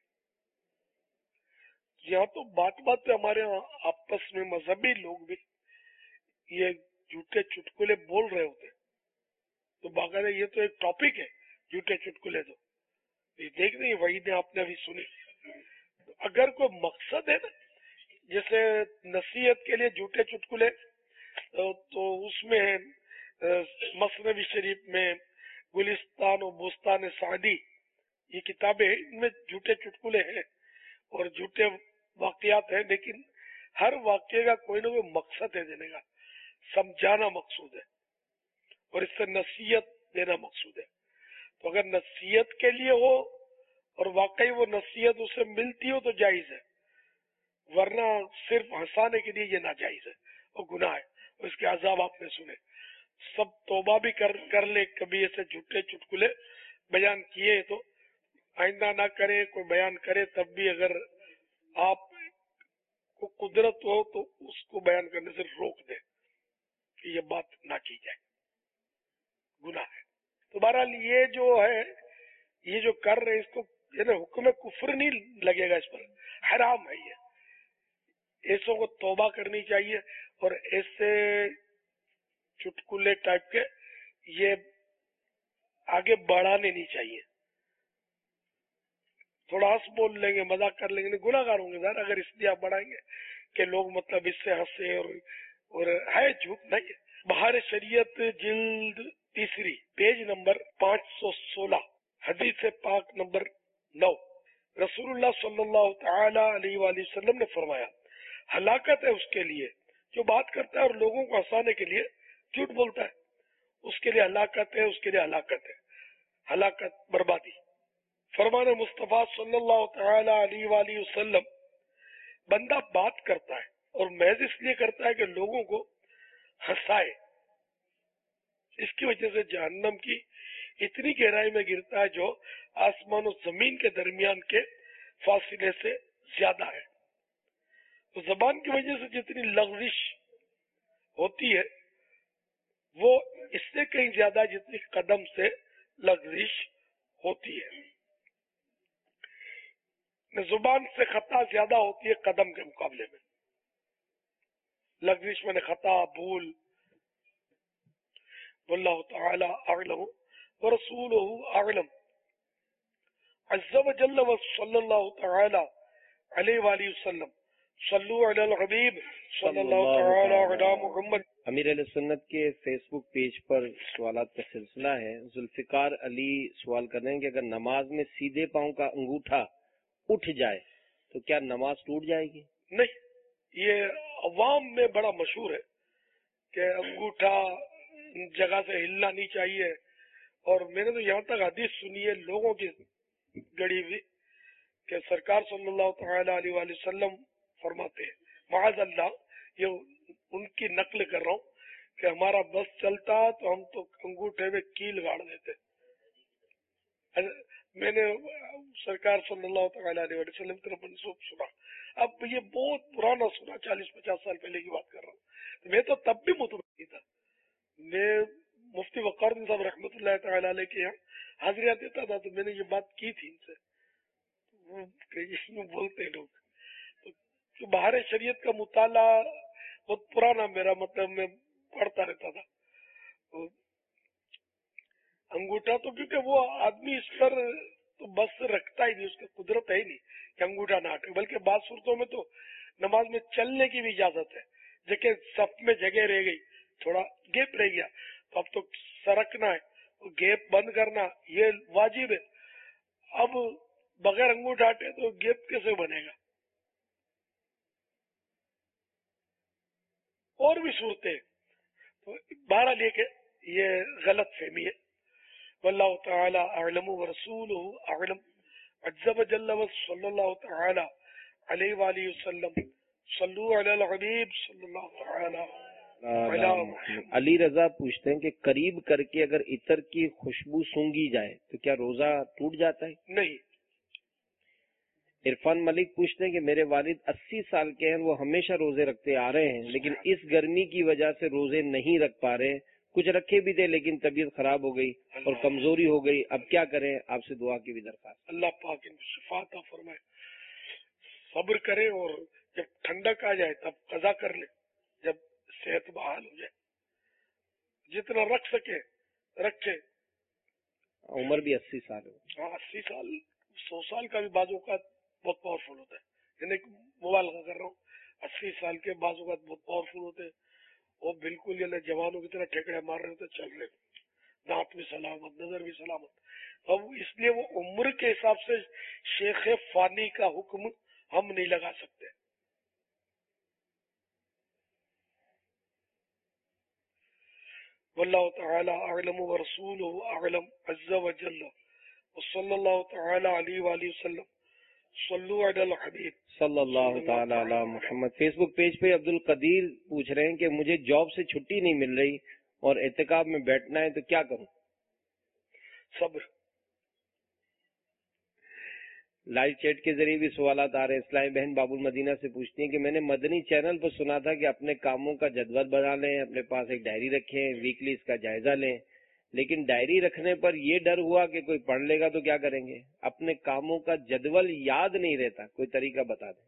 [SPEAKER 2] یہاں تو بات بات پہ ہمارے یہاں آپس میں مذہبی لوگ بھی یہ جھوٹے چٹکلے بول رہے ہوتے، تو باقاعدہ یہ تو ایک ٹاپک ہے جھوٹے چٹکلے. تو یہ دیکھ رہے وہی نے آپ نے ابھی سنی. اگر کوئی مقصد ہے نا، جیسے نصیحت کے لیے جھوٹے چٹکلے، تو اس میں مثنوی شریف میں گلستان و بستان سعدی یہ کتابیں ہیں، ان میں جھوٹے چٹکلے ہیں اور جھوٹے واقعات ہیں، لیکن ہر واقعے کا کوئی نہ کوئی مقصد ہے دینے کا. سمجھانا مقصود ہے اور اس سے نصیحت دینا مقصود ہے. تو اگر نصیحت کے لیے ہو اور واقعی وہ نصیحت اسے ملتی ہو تو جائز ہے، ورنہ صرف ہنسانے کے لیے یہ ناجائز ہے اور گناہ ہے. اور اس کے عذاب آپ نے سنے. سب توبہ بھی کر کر لے کبھی ایسے جھوٹے چٹکلے بیان کیے تو آئندہ نہ کرے. کوئی بیان کرے تب بھی اگر آپ کو قدرت ہو تو اس کو بیان کرنے سے روک دے کہ یہ بات نہ کی جائے، گناہ ہے. تو بہرحال یہ جو ہے، یہ جو کر رہے اس کو یعنی حکم کفر نہیں لگے گا، اس پر حرام ہے. یہ ایسوں کو توبہ کرنی چاہیے اور ایسے چٹکلے ٹائپ کے یہ آگے بڑھانے نہیں چاہیے. تھوڑا ہنس بول لیں گے، مذاق کر لیں گے، گناہ گار ہوں گے ذرا اگر اس لیے آپ بڑھائیں گے کہ لوگ مطلب اس سے ہنسے. اور اور ہے جھوٹ نہیں ہے. بہار شریعت جلد تیسری پیج نمبر پانچ سو سولہ حدیث پاک نمبر نو. رسول اللہ صلی اللہ تعالی علیہ وآلہ وسلم نے فرمایا، ہلاکت ہے اس کے لیے جو بات کرتا ہے اور لوگوں کو ہنسانے کے لیے جھوٹ بولتا ہے. اس کے لیے ہلاکت ہے، اس کے لیے ہلاکت ہے، ہلاکت، بربادی. فرمان مصطفیٰ صلی اللہ تعالی علیہ وآلہ وسلم، بندہ بات کرتا ہے اور محض اس لیے کرتا ہے کہ لوگوں کو ہنسائے، اس کی وجہ سے جہنم کی اتنی گہرائی میں گرتا ہے جو آسمان و زمین کے درمیان کے فاصلے سے زیادہ ہے. تو زبان کی وجہ سے جتنی لغزش ہوتی ہے وہ اس سے کہیں زیادہ جتنی قدم سے لغزش ہوتی ہے. زبان سے خطا زیادہ ہوتی ہے قدم کے مقابلے میں. لغزش میں نے خطا، بھول. واللہ تعالی اعلم ورسولہ اعلم. عز وجل وصلی اللہ تعالی علیہ وآلہ وسلم. صلو علی الحبیب صلی اللہ تعالی علی محمد.
[SPEAKER 19] امیر علیہ سنت کے فیس بک پیج پر سوالات کا سلسلہ ہے. ذوالفقار علی سوال کر رہے ہیں کہ اگر نماز میں سیدھے پاؤں کا انگوٹھا اٹھ جائے تو کیا نماز ٹوٹ جائے گی؟
[SPEAKER 2] نہیں، یہ عوام میں بڑا مشہور ہے کہ انگوٹھا جگہ سے ہلنا نہیں چاہیے. اور میں نے تو یہاں تک حدیث سنی ہے لوگوں کی گڑی ہوئی کہ سرکار صلی اللہ تعالی علیہ وآلہ وسلم فرماتے ہیں، معاذ اللہ، یہ ان کی نقل کر رہا ہوں کہ ہمارا بس چلتا تو ہم تو انگوٹھے میں کیل گاڑ دیتے. میں نے سرکار صلی اللہ تعالی علیہ وسلم کی طرف منسوب سنا. اب یہ بہت پرانا سنا، چالیس پچاس سال پہلے کی بات کر رہا ہوں. میں تو تب بھی مطمئن تھا. میں مفتی وقار الدین صاحب رحمۃ اللہ تعالی علیہ کے یہاں حاضریاں دیتا تھا تو میں نے یہ بات کی تھی ان سے. यूं बोलते हैं लोग, तो बाहर शरीयत का मुताला बहुत पुराना, मेरा मतलब मैं पढ़ता रहता था। तो अंगूठा तो क्योंकि वो आदमी इस पर तो बस रखता ही नहीं, उसकी कुदरत है ही नहीं कि अंगूठा ना हटे, बल्कि बाद सूरतों में तो नमाज में चलने की भी इजाजत है। जैसे सफ में जगह रह गई, थोड़ा गैप रह गया, तो अब तो सरकना है, तो गैप बंद करना ये वाजिब है। अब बगैर अंगूठा हटे तो गैप कैसे बनेगा? और भी सूरतें, तो बहरहाल ये के ये गलत फहमी है। वल्लाहु तआला अअलम व रसूलुहु अअलम। अज़्ज़ व जल्ल व सल्लल्लाहु तआला अलैहि व आलिहि वसल्लम। सल्लु अलल हबीब सल्लल्लाहु तआला अला मुहम्मद।
[SPEAKER 19] अली रजा पूछते हैं कि करीब करके अगर इतर की खुशबू सूंघी जाए तो क्या रोजा टूट जाता है?
[SPEAKER 2] नहीं।
[SPEAKER 19] इरफान मलिक पूछते हैं कि मेरे वालिद अस्सी साल के हैं, वो हमेशा रोजे रखते आ रहे हैं, लेकिन इस गर्मी की वजह से रोजे नहीं रख पा रहे। कुछ रखे भी थे लेकिन तबीयत खराब हो गई और कमजोरी हो गई, अब क्या करें? आपसे दुआ की भी दरख्वास्त।
[SPEAKER 2] अल्लाह पाक इनको शिफा अता फरमाए, सब्र करें और जब ठंडक आ जाए तब कजा कर ले, जब सेहत बहाल हो जाए। जितना रख सके रखे।
[SPEAKER 19] उम्र भी अस्सी साल है।
[SPEAKER 2] हाँ, अस्सी साल सौ साल का भी बाजू का बहुत पावरफुल होता है, यानी मुबालगा कर रहा हूँ, अस्सी साल के बाजू का बहुत पावरफुल होते हैं, वो बिल्कुल ये जवानों की तरह ठेकड़े मार रहे होते, चल रहे, दांत भी सलामत, नजर भी सलामत। अब इसलिए वो उम्र के हिसाब से शेख फानी का हुक्म हम नहीं लगा सकते। वल्लाहु तआला अअलम व रसूलुहु अअलम। अज़्ज़ व जल्ल व सल्लल्लाहु तआला अलैहि व आलिहि वसल्लम। सल्लु अलल हबीब
[SPEAKER 19] सल्लल्लाहु तआला अला मुहम्मद। फेसबुक पेज पे अब्दुल कदीर पूछ रहे हैं कि मुझे जॉब से छुट्टी नहीं मिल रही और एहतिकाफ में बैठना है तो क्या करूं?
[SPEAKER 2] सब्र।
[SPEAKER 19] लाइव चैट के जरिए भी सवाल आ रहे हैं। इस्लामी बहन बाबुल मदीना से पूछती हैं कि मैंने मदनी चैनल पर सुना था कि अपने कामों का जदवल बना लें, अपने पास एक डायरी रखें, वीकली इसका जायजा लें, लेकिन डायरी रखने पर यह डर हुआ कि कोई पढ़ लेगा तो क्या करेंगे? अपने कामों का जदवल याद नहीं रहता, कोई तरीका बता दें।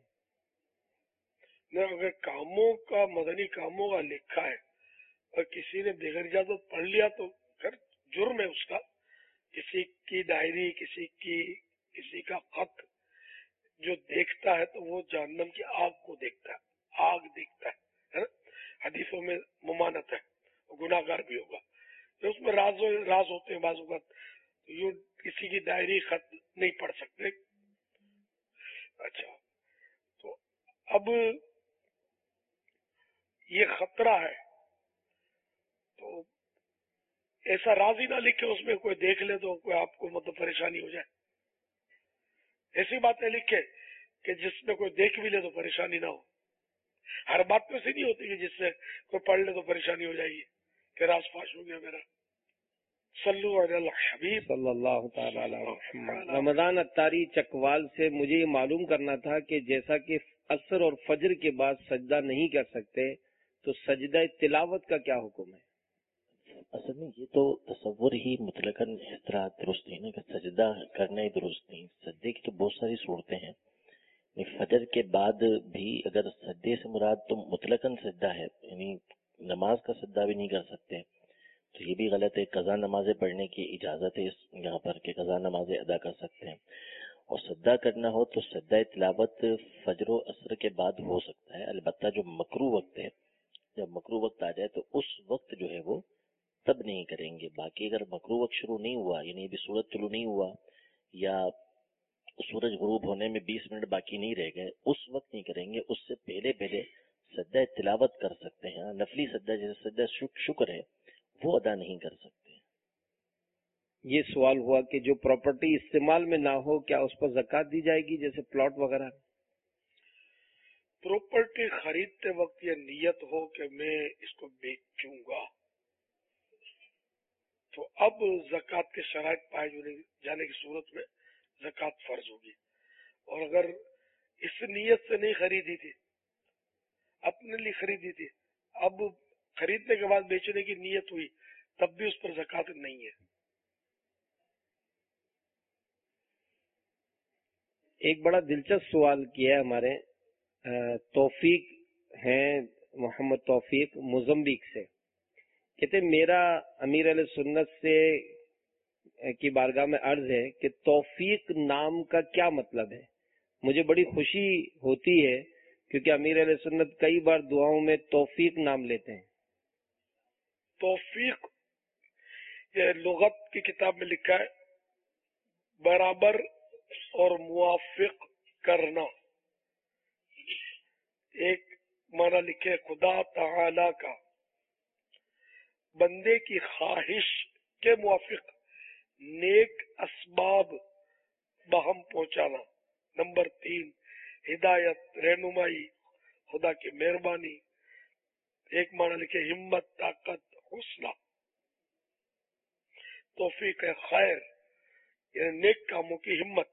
[SPEAKER 2] न अगर कामों का मदनी कामों का लिखा है और किसी ने बगैर इजाजत पढ़ लिया तो फिर जुर्म है उसका। किसी की डायरी, किसी की किसी का खत जो देखता है तो वो जहन्नम की आग को देखता है, आग देखता है, है ना? हदीसों में मुमानत है, गुनाहगार भी होगा। तो उसमें राज राज होते हैं बाजू का, तो यू किसी की डायरी खत नहीं पढ़ सकते। अच्छा, तो अब ये खतरा है, तो ऐसा राज ही ना लिखे उसमें कोई देख ले तो कोई आपको मतलब परेशानी हो जाए। ऐसी बातें लिखे कि जिसमें कोई देख भी ले तो परेशानी ना हो। हर बात तो ऐसी नहीं होती कि जिससे कोई पढ़ ले तो परेशानी हो जाएगी कि राज फाश हो गया मेरा। सल्लु अलल हबीब
[SPEAKER 19] सल्लल्लाहु तआला अलैहि वसल्लम। रमजान अत्तारी चकवाल से मुझे ये मालूम करना था कि जैसा कि असर और फजर के बाद सजदा नहीं कर सकते तो सजदा तिलावत का क्या हुक्म है?
[SPEAKER 20] असल में ये तो तसव्वुर ही मुतलकन इस तरह दुरुस्त नहीं ना कि सजदा करना ही दुरुस्त नहीं। सजदे की तो बहुत सारी सूरतें हैं, फजर के बाद भी अगर सजदे से मुराद तो मुतलकन सजदा है, यानी नमाज का सजदा भी नहीं कर सकते तो ये भी गलत है। कज़ा नमाजें पढ़ने की इजाजत है इस यहाँ पर कि कज़ा नमाजें अदा कर सकते हैं। और सजदा करना हो तो सजदा तिलावत फजर व असर के बाद हो सकता है, अलबत्ता जो मकरू वक्त है, जब मकरू वक्त आ जाए तो उस वक्त जो है वो तब नहीं करेंगे। बाकी अगर मकरू वक्त शुरू नहीं हुआ, यानी अभी सूरज तुलू नहीं हुआ या सूरज गुरूब होने में बीस मिनट बाकी नहीं रह गए, उस वक्त नहीं करेंगे। उससे पहले पहले सजदा तिलावत कर सकते हैं। नफली सजदा जैसे सजदा शुक्र है वो अदा नहीं कर सकते।
[SPEAKER 19] ये सवाल हुआ कि जो प्रॉपर्टी इस्तेमाल में ना हो क्या उस पर ज़कात दी जाएगी, जैसे प्लॉट वगैरह?
[SPEAKER 2] प्रॉपर्टी खरीदते वक्त ये नियत हो कि मैं इसको बेचूंगा तो अब ज़कात के शराइत पाए जाने की सूरत में ज़कात फर्ज होगी। और अगर इस नियत से नहीं खरीदी थी, अपने लिए खरीदी थी, अब खरीदने के बाद बेचने की नियत हुई, तब भी उस पर ज़कात नहीं है।
[SPEAKER 19] ایک بڑا دلچسپ سوال کیا ہے ہمارے توفیق ہیں محمد توفیق موزمبیک سے. کہتے میرا امیر علیہ سنت سے کی بارگاہ میں عرض ہے کہ توفیق نام کا کیا مطلب ہے. مجھے بڑی خوشی ہوتی ہے کیونکہ امیر علیہ سنت کئی بار دعاؤں میں توفیق نام لیتے ہیں.
[SPEAKER 2] توفیق یہ لغت کی کتاب میں لکھا ہے برابر اور موافق کرنا. ایک معنی لکھے خدا تعالی کا بندے کی خواہش کے موافق نیک اسباب بہم پہنچانا. نمبر تین ہدایت رہنمائی خدا کی مہربانی. ایک معنی لکھے ہمت طاقت حوصلہ. توفیق خیر یعنی نیک کاموں کی ہمت.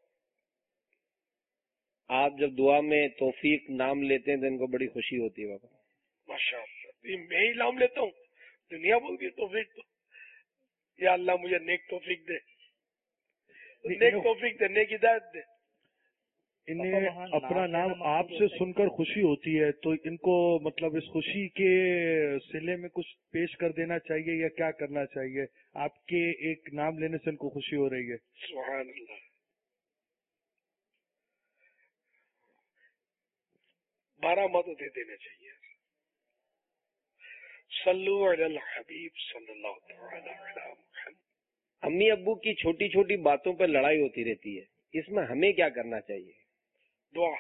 [SPEAKER 19] آپ جب دعا میں توفیق نام لیتے ہیں تو ان کو بڑی خوشی ہوتی ہے بابا.
[SPEAKER 2] ماشاء اللہ میں ہی نام لیتا ہوں, دنیا بولتی ہے توفیق تو یا اللہ مجھے نیک توفیق دے, نیک توفیق دے, نیک ہدایت دے.
[SPEAKER 17] انہیں اپنا نام آپ سے سن کر خوشی ہوتی ہے تو ان کو مطلب اس خوشی کے صلے میں کچھ پیش کر دینا چاہیے یا کیا کرنا چاہیے؟ آپ کے ایک نام لینے سے ان کو خوشی ہو رہی ہے.
[SPEAKER 2] سبحان اللہ. بارہ مدد دے دینا چاہیے. صلو علی الحبیب صلی اللہ تعالی علی محمد.
[SPEAKER 19] امی ابو کی چھوٹی چھوٹی باتوں پر لڑائی ہوتی رہتی ہے, اس میں ہمیں کیا کرنا چاہیے؟
[SPEAKER 2] دعا.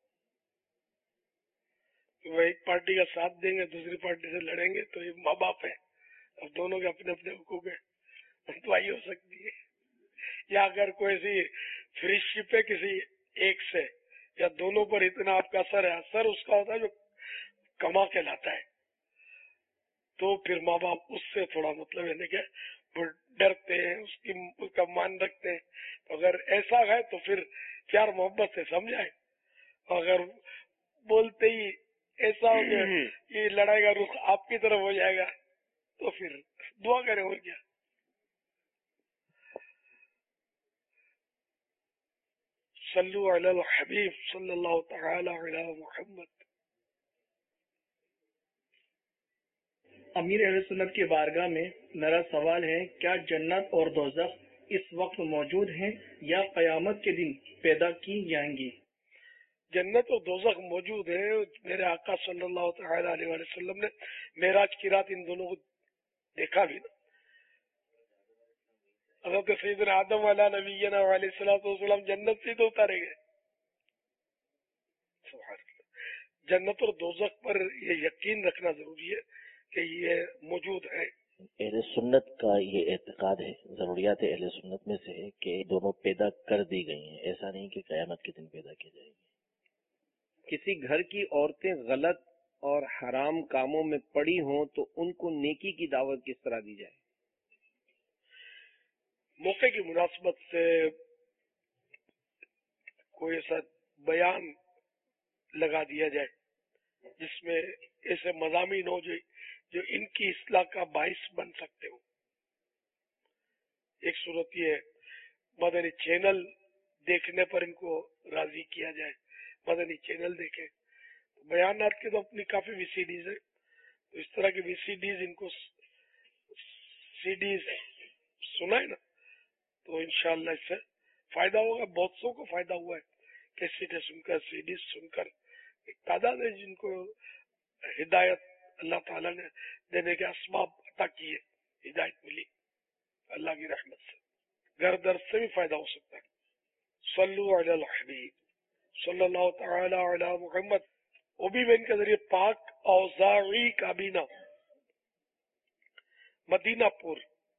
[SPEAKER 2] وہ ایک پارٹی کا ساتھ دیں گے دوسری پارٹی سے لڑیں گے تو یہ ماں باپ ہے, اب دونوں کے اپنے اپنے حقوق ہیں, دعائی ہو سکتی ہے. یا اگر کوئی سی فرینڈ شپ ہے کسی ایک سے یا دونوں پر اتنا آپ کا اثر ہے, اثر اس کا ہوتا ہے جو کما کے لاتا ہے, تو پھر ماں باپ اس سے تھوڑا مطلب ہے کہ وہ ڈرتے ہیں, اس کی اس کا مان رکھتے ہیں. اگر ایسا ہے تو پھر پیار محبت سے سمجھائے. اگر بولتے ہی ایسا ہو گیا یہ لڑائی کا رخ آپ کی طرف ہو جائے گا تو پھر دعا کریں اور کیا. صلو علی الحبیب صلی اللہ تعالی علی محمد.
[SPEAKER 21] امیر اہل سنت کی بارگاہ میں میرا سوال ہے, کیا جنت اور دوزخ اس وقت موجود ہیں یا قیامت کے دن پیدا کی جائیں گی؟
[SPEAKER 2] جنت اور دوزخ موجود ہیں. میرے آقا صلی اللہ تعالی علیہ وسلم نے معراج کی رات ان دونوں کو دیکھا بھی نا. حضرت سیدنا آدم علیہ نبینا علیہ الصلوۃ والسلام جنت سے تو اتارے گئے. جنت اور دوزخ پر یہ یقین رکھنا ضروری ہے کہ یہ موجود ہے.
[SPEAKER 20] اہل سنت کا یہ اعتقاد ہے, ضروریات اہل سنت میں سے ہے کہ دونوں پیدا کر دی گئی ہیں, ایسا نہیں کہ قیامت کے دن پیدا کی جائے گی.
[SPEAKER 19] کسی گھر کی عورتیں غلط اور حرام کاموں میں پڑی ہوں تو ان کو نیکی کی دعوت کس طرح دی جائے؟
[SPEAKER 2] موقع کی مناسبت سے کوئی ایسا بیان لگا دیا جائے جس میں ایسے مضامین ہو جو جو ان کی اصلاح کا باعث بن سکتے ہو. ایک صورت یہ ہے مدنی چینل دیکھنے پر ان کو راضی کیا جائے, مدنی چینل دیکھیں. بیانات کے تو اپنی کافی وی سی ڈیز ہے, تو اس طرح کی وی سی ڈیز ان کو سی ڈیز سنائے نا تو انشاءاللہ اس سے فائدہ ہوگا. بہت سو کو فائدہ ہوا ہے کیسٹیں سن کر سی ڈیز سن کر. ایک تعداد ہے جن کو ہدایت اللہ تعالیٰ نے دینے کے اسباب عطا کیے, ہدایت ملی اللہ کی رحمت سے. گھر در سے بھی فائدہ ہو سکتا ہے. صلو علی الحبیب صلی اللہ تعالی علی محمد. وہ بھی میں ان کے ذریعے پاک اوزاعی کابینہ مدینہ پور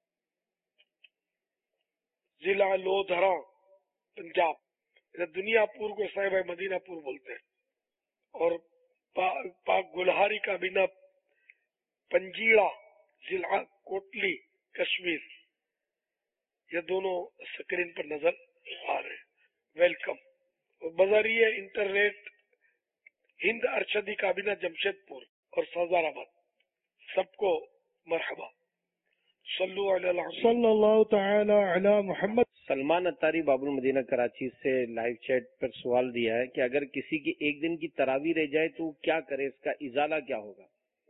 [SPEAKER 2] ضلع لودھرا پنجاب, دنیا پور کو صاحب مدینہ پور بولتے ہیں, اور پاک گلہاری کابینہ پنجیڑا ضلع کوٹلی کشمیر. یہ دونوں اسکرین پر نظر آ رہے ہیں. ویلکم. بذریعہ انٹرنیٹ ہند ارشدی کابینہ جمشید پور اور سوزار آباد, سب کو مرحبا. صلو علی
[SPEAKER 17] صلی اللہ تعالی علی محمد.
[SPEAKER 19] سلمان اتاری باب المدینہ کراچی سے لائیو چیٹ پر سوال دیا ہے کہ اگر کسی کی ایک دن کی تراویح رہ جائے تو کیا کرے, اس کا ازالہ کیا ہوگا؟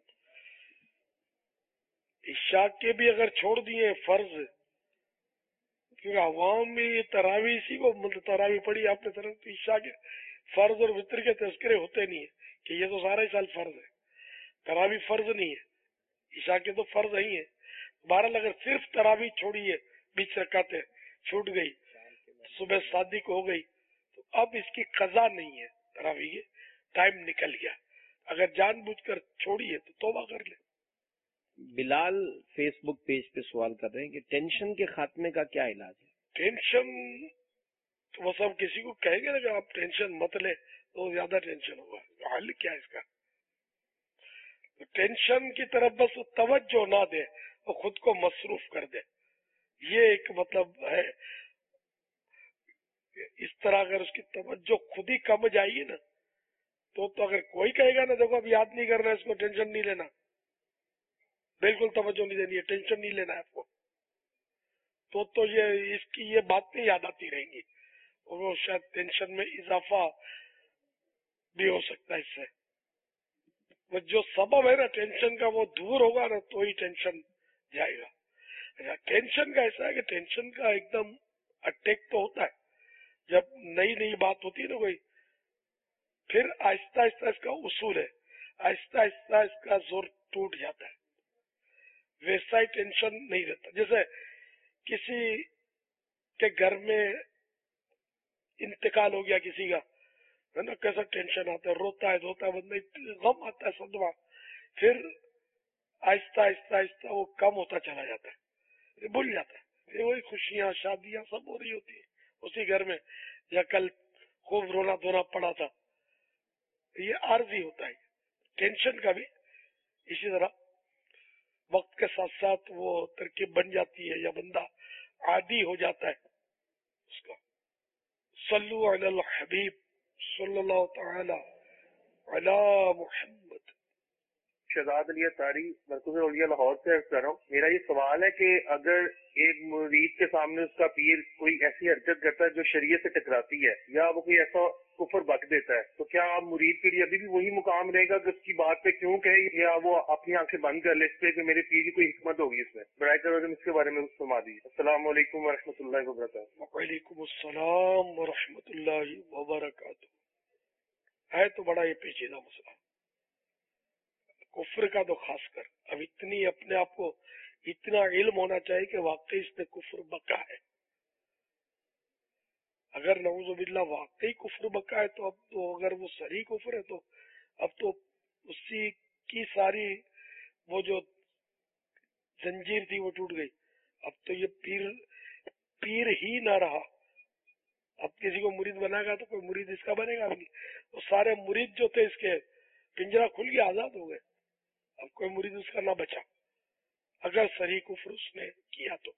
[SPEAKER 2] عشاء کے بھی اگر چھوڑ دیے فرض, کیونکہ عوام میں یہ تراویح اسی کو مطلب تراویح پڑھی آپ نے طرف, تو عشاء کے فرض اور وطر کے تذکرے ہوتے نہیں ہیں کہ یہ تو سارا ہی سال فرض ہے, تراویح فرض نہیں ہے, عشاء کے تو فرض ہی ہے. بہرحال اگر صرف تراویح چھوڑی ہے, بیچ رکعتیں چھوٹ گئی, صبح صادق ہو گئی, تو اب اس کی قضا نہیں ہے تراویح, ٹائم نکل گیا. اگر جان بوجھ کر چھوڑی ہے تو توبہ کر لے.
[SPEAKER 19] بلال فیس بک پیج پہ سوال کر رہے ہیں کہ ٹینشن کے خاتمے کا کیا علاج ہے؟
[SPEAKER 2] ٹینشن تو بس ہم کسی کو کہیں گے نا کہ آپ ٹینشن مت لے تو زیادہ ٹینشن ہوگا, حل کیا ہے اس کا؟ ٹینشن کی طرف بس توجہ نہ دے, وہ خود کو مصروف کر دے, یہ ایک مطلب ہے. اس طرح اگر اس کی توجہ خود ہی کم جائے گی نا تو تو اگر کوئی کہے گا نا دیکھو اب یاد نہیں کرنا, اس کو ٹینشن نہیں لینا, بالکل توجہ نہیں دینی ہے, ٹینشن نہیں لینا ہے آپ کو, تو تو یہ اس کی یہ باتیں یاد آتی رہیں گی, اور وہ شاید ٹینشن میں اضافہ بھی ہو سکتا ہے اس سے. وہ جو سبب ہے نا ٹینشن کا وہ دور ہوگا نا تو ہی ٹینشن جائے گا. ٹینشن کا ایسا ہے کہ ٹینشن کا ایک دم اٹیک تو ہوتا ہے جب نئی نئی بات ہوتی ہے نا کوئی, پھر آہستہ آہستہ اس کا اصول ہے, آہستہ آہستہ اس کا زور ٹوٹ جاتا ہے. ویسا ہی ٹینشن نہیں رہتا. جیسے کسی کے گھر میں انتقال ہو گیا کسی کا, ہے نا, کیسا ٹینشن آتا ہے, روتا ہے دھوتا ہے بندہ, غم آتا ہے, صدمہ, پھر آہستہ آہستہ آہستہ وہ کم ہوتا چلا جاتا ہے, بھول جاتا ہے, پھر وہی خوشیاں شادیاں سب ہو رہی ہوتی ہیں اسی گھر میں, یا کل خوب رونا دھونا پڑا تھا. یہ عارضی ہوتا ہے. ٹینشن کا بھی اسی طرح وقت کے ساتھ ساتھ وہ ترکیب بن جاتی ہے یا بندہ عادی ہو جاتا ہے اس کا. صلو علی الحبیب صلی اللہ تعالی علی محمد.
[SPEAKER 1] شہزاد علی اتاری مرکز اولیاء لاہور سے عرض کر رہا ہوں. میرا یہ سوال ہے کہ اگر ایک مرید کے سامنے اس کا پیر کوئی ایسی حرکت کرتا ہے جو شریعت سے ٹکراتی ہے, یا وہ کوئی ایسا کفر بک دیتا ہے, تو کیا مرید کے لیے ابھی بھی وہی مقام رہے گا کہ اس کی بات پہ کیوں کہے, یا وہ اپنی آنکھیں بند کر لے اس پہ کہ میرے پیر کی کوئی حکمت ہوگی اس میں؟ برائے کرم اس کے بارے میں فرما دیجیے. السلام علیکم ورحمۃ اللہ وبرکاتہ.
[SPEAKER 2] وعلیکم السلام ورحمۃ اللہ وبرکاتہ. ہے تو بڑا یہ پیچیدہ مسئلہ کفر کا, تو خاص کر اب اتنی اپنے آپ کو اتنا علم ہونا چاہیے کہ واقعی اس میں کفر بکا ہے. اگر نعوذ باللہ واقعی کفر بکا ہے تو اب تو اگر وہ صریح کفر ہے تو اب تو اسی کی ساری وہ جو زنجیر تھی وہ ٹوٹ گئی. اب تو یہ پیر پیر ہی نہ رہا. اب کسی کو مرید بنائے گا تو کوئی مرید اس کا بنے گا بھی نہیں. وہ سارے مرید جو تھے اس کے پنجرہ کھل کے آزاد ہو گئے, اب کوئی مرید اس کا نہ بچا اگر صریح کفر اس نے کیا تو.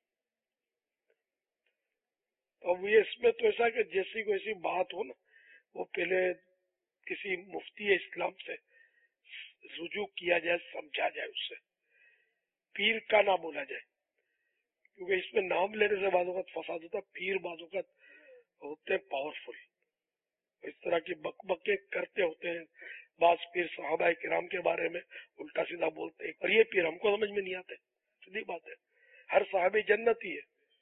[SPEAKER 2] اب یہ اس میں تو ایسا کہ جیسی کوئی ایسی بات ہو نا, وہ پہلے کسی مفتی اسلام سے رجوع کیا جائے, سمجھا جائے, اس سے پیر کا نہ بولا جائے, کیونکہ اس میں نام لینے سے بعض اوقات فساد ہوتا. پیر بعض اوقات ہوتے پاورفل, اس طرح کی بک بکے کرتے ہوتے ہیں. بعض پیر صحابہ کرام کے بارے میں الٹا سیدھا بولتے ہیں, اور یہ پیر ہم کو سمجھ میں نہیں آتے. سیدھی بات ہے, ہر صحابی جنتی ہے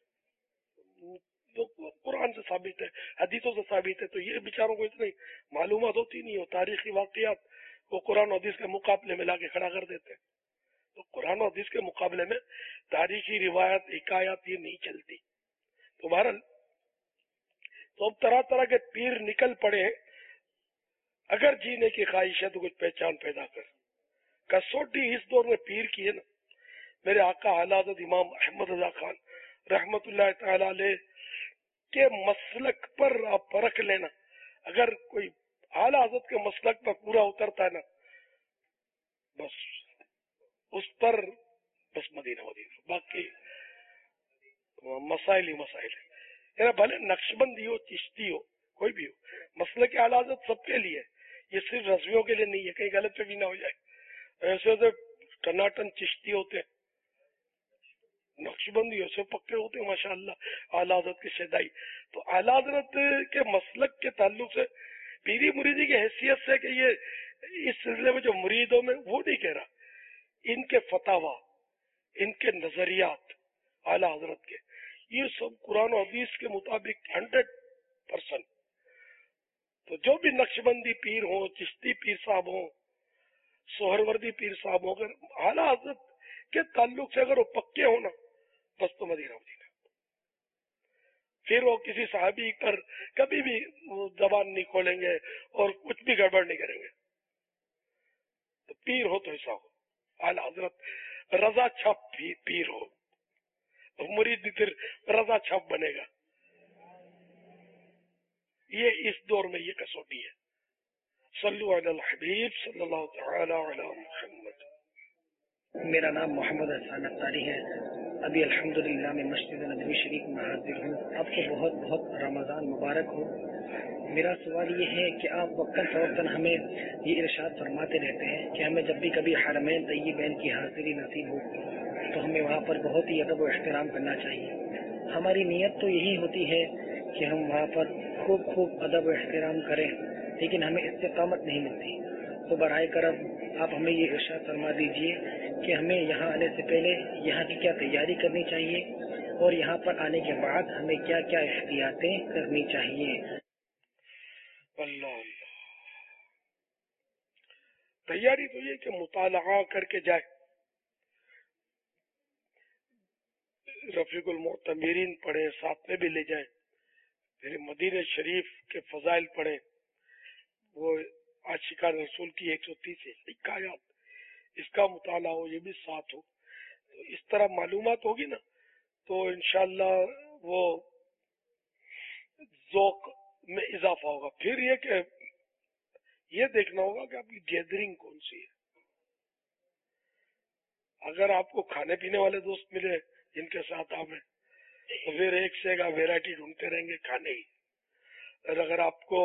[SPEAKER 2] تو قرآن سے ثابت ہے, حدیثوں سے ثابت ہے. تو یہ بیچاروں کو اتنی معلومات ہوتی نہیں, ہو تاریخی واقعات وہ قرآن و حدیث کے مقابلے میں لا کے کھڑا کر دیتے ہیں. تو قرآن و حدیث کے مقابلے میں تاریخی روایت حکایات یہ نہیں چلتی. تو بہرحال تو اب طرح طرح کے پیر نکل پڑے. اگر جینے کی خواہش ہے تو کچھ پہچان پیدا کر. کسوٹی اس دور میں پیر کی ہے نا, میرے آقا اعلی حضرت امام احمد رضا خان رحمت اللہ تعالی علیہ کے مسلک پر آپ پرکھ لینا. اگر کوئی اعلی حضرت کے مسلک پر پورا اترتا ہے نا, بس اس پر بس مدینہ مدینہ, باقی مسائل ہی مسائل ہے. بھلے نقش بندی ہو, چشتی ہو, کوئی بھی ہو, مسلک اعلی حضرت سب کے لیے, یہ صرف رضویوں کے لیے نہیں ہے, کہیں غلط پہ بھی نہ ہو جائے. ایسے ایسے ٹناٹن چشتی ہوتے ہیں, नक्शबंदी ऐसे पक्के होते हैं माशाअल्लाह, आला हजरत की सदाई। तो आला हजरत के मसलक के ताल्लुक से पीरी मुरीदी की हैसियत से कि ये इस सिलसिले में जो मुरीदों में, वो नहीं कह रहा, इनके फतावा, इनके नजरियात आला हजरत के, ये सब कुरान और हदीस के मुताबिक हंड्रेड परसेंट। तो जो भी नक्शबंदी पीर हो, चिश्ती पीर साहब हो, सोहरवर्दी पीर साहब हो, अगर आला हजरत के ताल्लुक से अगर वो पक्के हो ना, बस तो मदीना मदीना। फिर वो किसी साहबी पर कभी भी वो जबान नहीं खोलेंगे और कुछ भी गड़बड़ नहीं करेंगे। तो पीर हो तो ऐसा हो, आला हजरत रजा छाप पीर हो, तो मुरीद भी फिर रजा छाप बनेगा। ये इस दौर में ये कसौटी है। सल्लु अलल हबीब सल्लल्लाहु तआला अला मुहम्मद।
[SPEAKER 21] मेरा नाम मोहम्मद हसन अफ्तारी है। अभी अल्हम्दुलिल्लाह मैं मस्जिद नबवी शरीफ में हाजिर हूँ। आपको बहुत बहुत रमज़ान मुबारक हो। मेरा सवाल ये है कि आप वक्तन फवक्तन हमें ये इरशाद फरमाते रहते हैं कि हमें जब भी कभी हरमैन तय्यबैन की हाज़िरी नसीब हो तो हमें वहाँ पर बहुत ही अदब और एहतराम करना चाहिए। हमारी नीयत तो यही होती है कि हम वहाँ पर खूब खूब अदब और एहतराम करें, लेकिन हमें इस्तिकामत नहीं मिलती। तो बराए करम आप हमें ये इरशाद फरमा दीजिए कि हमें यहाँ आने से पहले यहाँ की क्या तैयारी करनी चाहिए और यहाँ पर आने के बाद हमें क्या क्या एहतियातें करनी चाहिए।
[SPEAKER 2] अल्लाह अल्लाह। तैयारी तो ये कि मुताला करके जाए, रफीकुल मोतमीरीन पढ़े, साथ में भी ले जाए, फिर मदीने शरीफ के फजाइल पढ़े, वो आशिकान रसूल की एक सौ तीस हिकायत, इसका मुताला हो, ये भी साथ हो। तो इस तरह मालूमात होगी ना, तो इंशाअल्लाह वो ज़ौक़ में इजाफा होगा। फिर ये कि ये देखना होगा कि आपकी गैदरिंग कौन सी है। अगर आपको खाने पीने वाले दोस्त मिले जिनके साथ आप हैं, तो फिर एक से एक आप वेराइटी ढूंढते रहेंगे खाने ही। और अगर आपको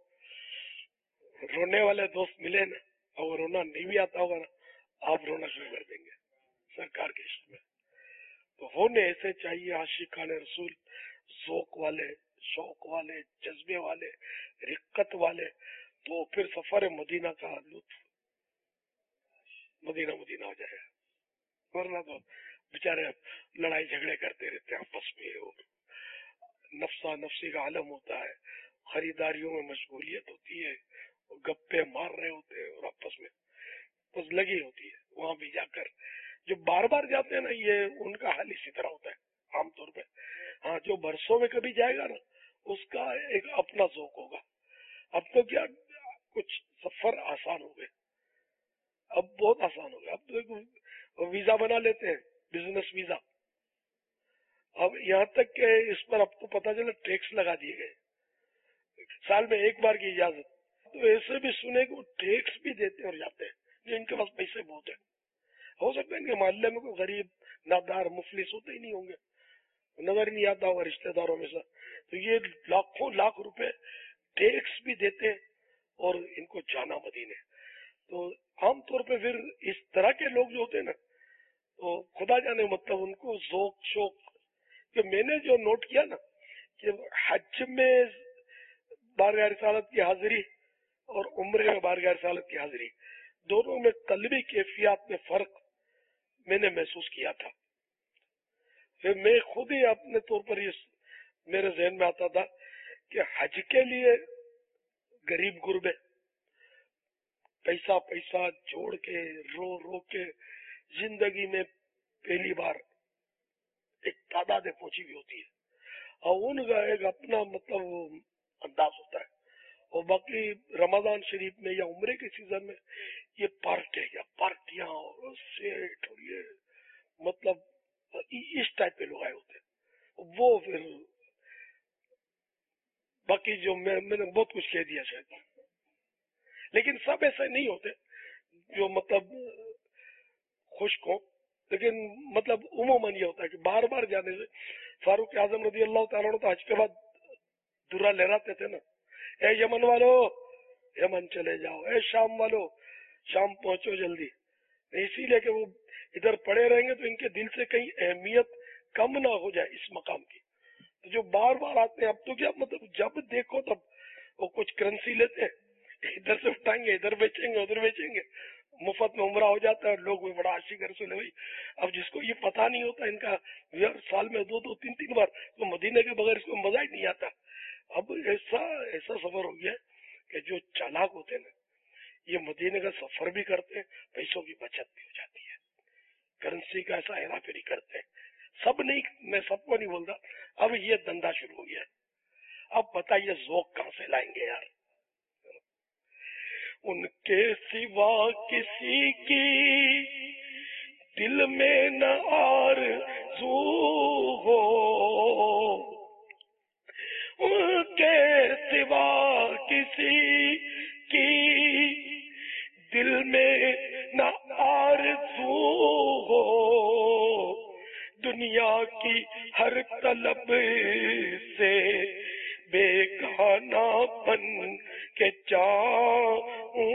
[SPEAKER 2] रोने वाले दोस्त मिले ना, और रोना नहीं भी आता होगा ना, आप रोना शुरू कर देंगे सरकार के इश्क में। तो होने ऐसे चाहिए आशिकान रसूल, ज़ौक़ वाले, शौक वाले, जज्बे वाले, रिक्कत वाले, तो फिर सफर मदीना का लुत्फ मदीना मदीना हो जाएगा। वरना तो बेचारे लड़ाई झगड़े करते रहते हैं आपस में, और नफ्सा नफ्सी का आलम होता है, खरीदारियों में मशगूलियत होती है, गप्पे मार रहे होते हैं और आपस में बस लगी होती है। वहां भी जाकर जो बार बार जाते हैं ना, ये उनका हाल इसी तरह होता है आमतौर पे। हाँ, जो बरसों में कभी जाएगा ना, उसका एक अपना ज़ौक़ होगा। अब तो क्या कुछ सफर आसान हो गए, अब बहुत आसान हो गया। अब तो वीजा बना लेते हैं, बिजनेस वीजा। अब यहाँ तक के इस पर अब तो पता चला टैक्स लगा दिए गए, साल में एक बार की इजाजत। तो ऐसे भी सुने कि वो टैक्स भी देते और जाते हैं, जिनके पास पैसे बहुत है। हो सकता है इनके मोहल्ले में कोई गरीब नादार मुफलिस होते ही नहीं होंगे, नजर ही नहीं आता होगा रिश्तेदारों में से। तो ये लाखों लाख रुपए टैक्स भी देते हैं और इनको जाना मदीने। तो आमतौर पे फिर इस तरह के लोग जो होते हैं ना, तो खुदा जाने मतलब उनको ज़ौक़ शौक। कि मैंने जो नोट किया ना कि हज में बारगाह रिसालत की हाजिरी और उम्रे में बारगाह रिसालत की हाजिरी, दोनों में कल्बी कैफियत में फर्क मैंने महसूस किया था। फिर मैं खुद ही अपने तौर पर ये मेरे जहन में आता था कि हज के लिए गरीब गुरबे पैसा पैसा जोड़ के रो रो के जिंदगी में पहली बार एक तादाद पहुंची हुई होती है, और उनका एक अपना मतलब अंदाज होता है। और बाकी रमजान शरीफ में या उम्रे के सीजन में ये पार्टी या पार्टियां और सेठ और ये मतलब इस टाइप के लोग आए होते हैं। वो फिर बाकी जो मैं मैंने बहुत कुछ कह दिया शायद, लेकिन सब ऐसे नहीं होते जो मतलब खुश्क हो। लेकिन मतलब उमूमन ये होता है कि बार बार जाने से, फारूक आजम रजी अल्लाह तआला तो हज के बाद दुर्रा लहराते थे ना, ए यमन वालो यमन चले जाओ, ए शाम वालो शाम पहुंचो जल्दी। इसीलिए कि वो इधर पड़े रहेंगे तो इनके दिल से कहीं अहमियत कम ना हो जाए इस मकाम की। तो जो बार बार आते हैं, अब तो क्या मतलब जब देखो तब वो कुछ करेंसी लेते हैं, इधर से उठाएंगे, इधर बेचेंगे, उधर बेचेंगे, मुफ्त में उम्रा हो जाता है, लोग भी बड़ा आशिक रसूल है भाई। अब जिसको ये पता नहीं होता इनका यार साल में दो दो तीन तीन बार, तो मदीने के बगैर इसको मजा ही नहीं आता। अब ऐसा ऐसा सफर हो गया कि जो चालाक होते हैं ना, ये मदीने का सफर भी करते हैं, पैसों की बचत भी हो जाती है, करेंसी का ऐसा हेरा फेरी करते हैं। सब नहीं, मैं सबको नहीं बोलता, अब ये धंधा शुरू हो गया है। अब बताइए ज़ौक कहां से लाएंगे यार? उनके सिवा किसी की दिल में न आरज़ू हो, उनके सिवा किसी की दिल में न आरज़ू हो, दुनिया की हर तलब से बेगाना बन के जाऊं,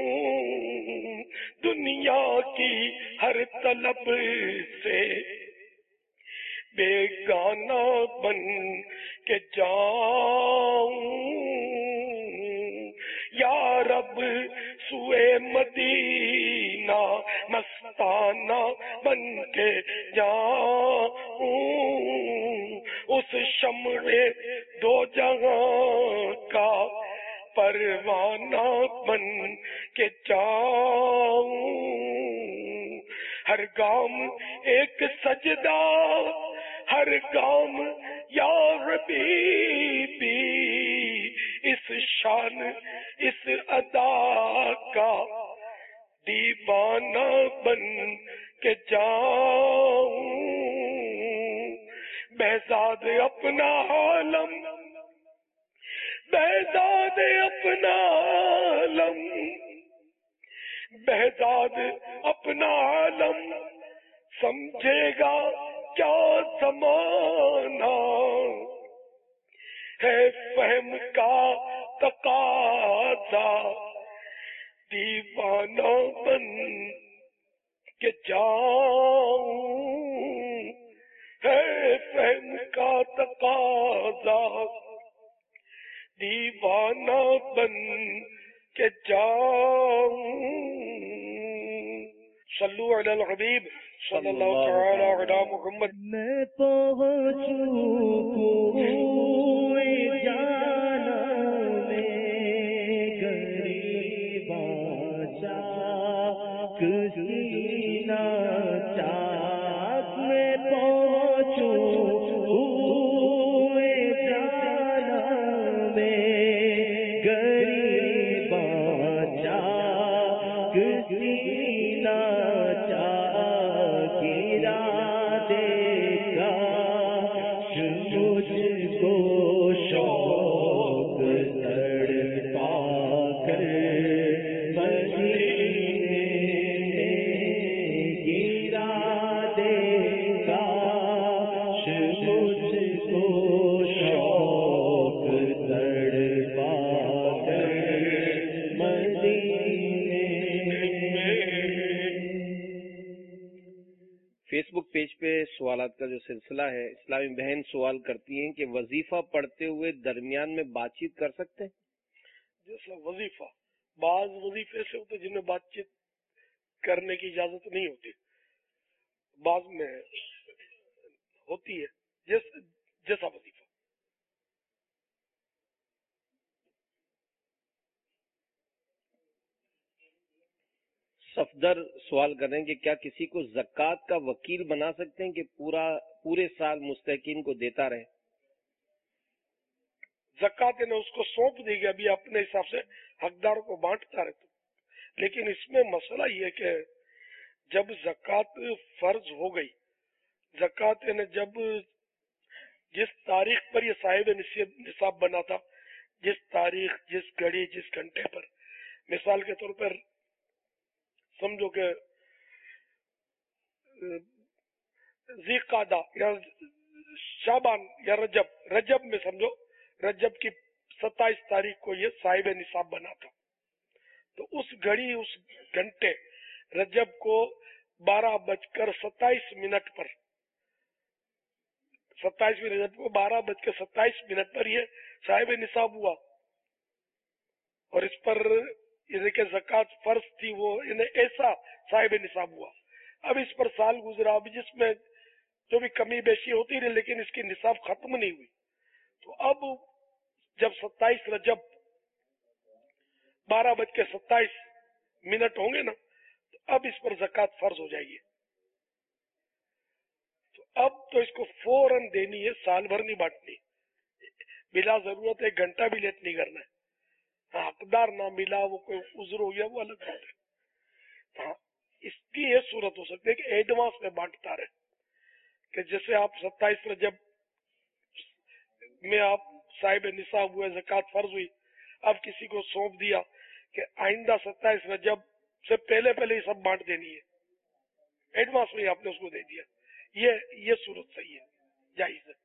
[SPEAKER 2] दुनिया की हर तलब से बेगाना बन के जाऊं, या रब सुए मदीना मस्ताना बन के जाऊं, उस शम्रे दो जहां का परवाना बन के जाऊं, हर गाम एक सजदा, हर गाम या रबीबी, इस शान इस अदा का दीवाना बन के जाऊं, बेहजाद अपना आलम, बेहजाद अपना आलम, बेहजाद अपना आलम समझेगा क्या ज़माना, है फहम का तकाज़ा दीवाना बन के जाऊं, है फहम का तकाज़ा दीवाना बन के जाऊं। सल्लु अलल हबीब सल्लल्लाहु तआला अला मुहम्मद।
[SPEAKER 7] मैं पहुंचूं हुए जाना में गरीबा चाक सीना चाक, मैं पहुंचूं हुए जाना में गरीबा चाक सीना चाक, इरादे का मुझको शौक तड़पा कर मदीने में गिरा देगा, मुझको शौक तड़पा कर मदीने में।
[SPEAKER 19] फेसबुक पेज पे सवालात का जो सिलसिला है, इस्लामी बहन सवाल करती हैं कि वजीफा पढ़ते हुए दरमियान में बातचीत कर सकते हैं?
[SPEAKER 2] जैसा वजीफा, बाज वजीफे से होते जिनमें बातचीत करने की इजाजत नहीं होती, बाज में होती है, जैस, जैसा वजीफा।
[SPEAKER 19] सफदर सवाल कर रहे हैं कि क्या किसी को ज़कात का वकील बना सकते हैं कि पूरा पूरे साल मुस्तहिकीन को देता रहे?
[SPEAKER 2] ज़कात ने उसको सौंप दी गई, अभी अपने हिसाब से हकदार को बांटता रहे। लेकिन इसमें मसला ये कि जब ज़कात फर्ज हो गई, ज़कात ने जब जिस तारीख पर ये साहिब निसाब बना था, जिस तारीख, जिस घड़ी, जिस घंटे पर, मिसाल के तौर पर समझो कि ज़िक़ादा या शाबान या रजब, रजब में समझो रजब की सत्ताईस तारीख को ये साहिब निसाब बना था, तो उस घड़ी उस घंटे रजब को बारह बजकर सत्ताईस मिनट पर सत्ताईसवीं रजब को बारह बज के सत्ताईस मिनट पर ये साहिब निसाब हुआ और इस पर यानी कि ज़कात फर्ज थी, वो यानी ऐसा साहिब निसाब हुआ। अब इस पर साल गुजरा, अब जिसमें जो भी कमी बेशी होती रही लेकिन इसकी निसाब खत्म नहीं हुई। तो अब जब सत्ताईस रजब बारह बज के सत्ताईस मिनट होंगे ना, तो अब इस पर ज़कात फर्ज हो जाएगी। तो अब तो इसको फौरन देनी है, साल भर नहीं बांटनी, बिला जरूरत एक घंटा भी लेट नहीं करना है। हाँ, हकदार ना मिला, वो कोई उज्र हो गया, वो अलग बात है। हाँ, इसकी ये सूरत हो सकती है कि एडवांस में बांटता रहे, कि जैसे आप सत्ताईस रजब में आप साहिब निसाब हुए, ज़कात फर्ज हुई, अब किसी को सौंप दिया कि आइंदा सत्ताईस रजब से पहले पहले ही सब बांट देनी है, एडवांस में ही आपने उसको दे दिया, ये ये सूरत सही है, जायज है।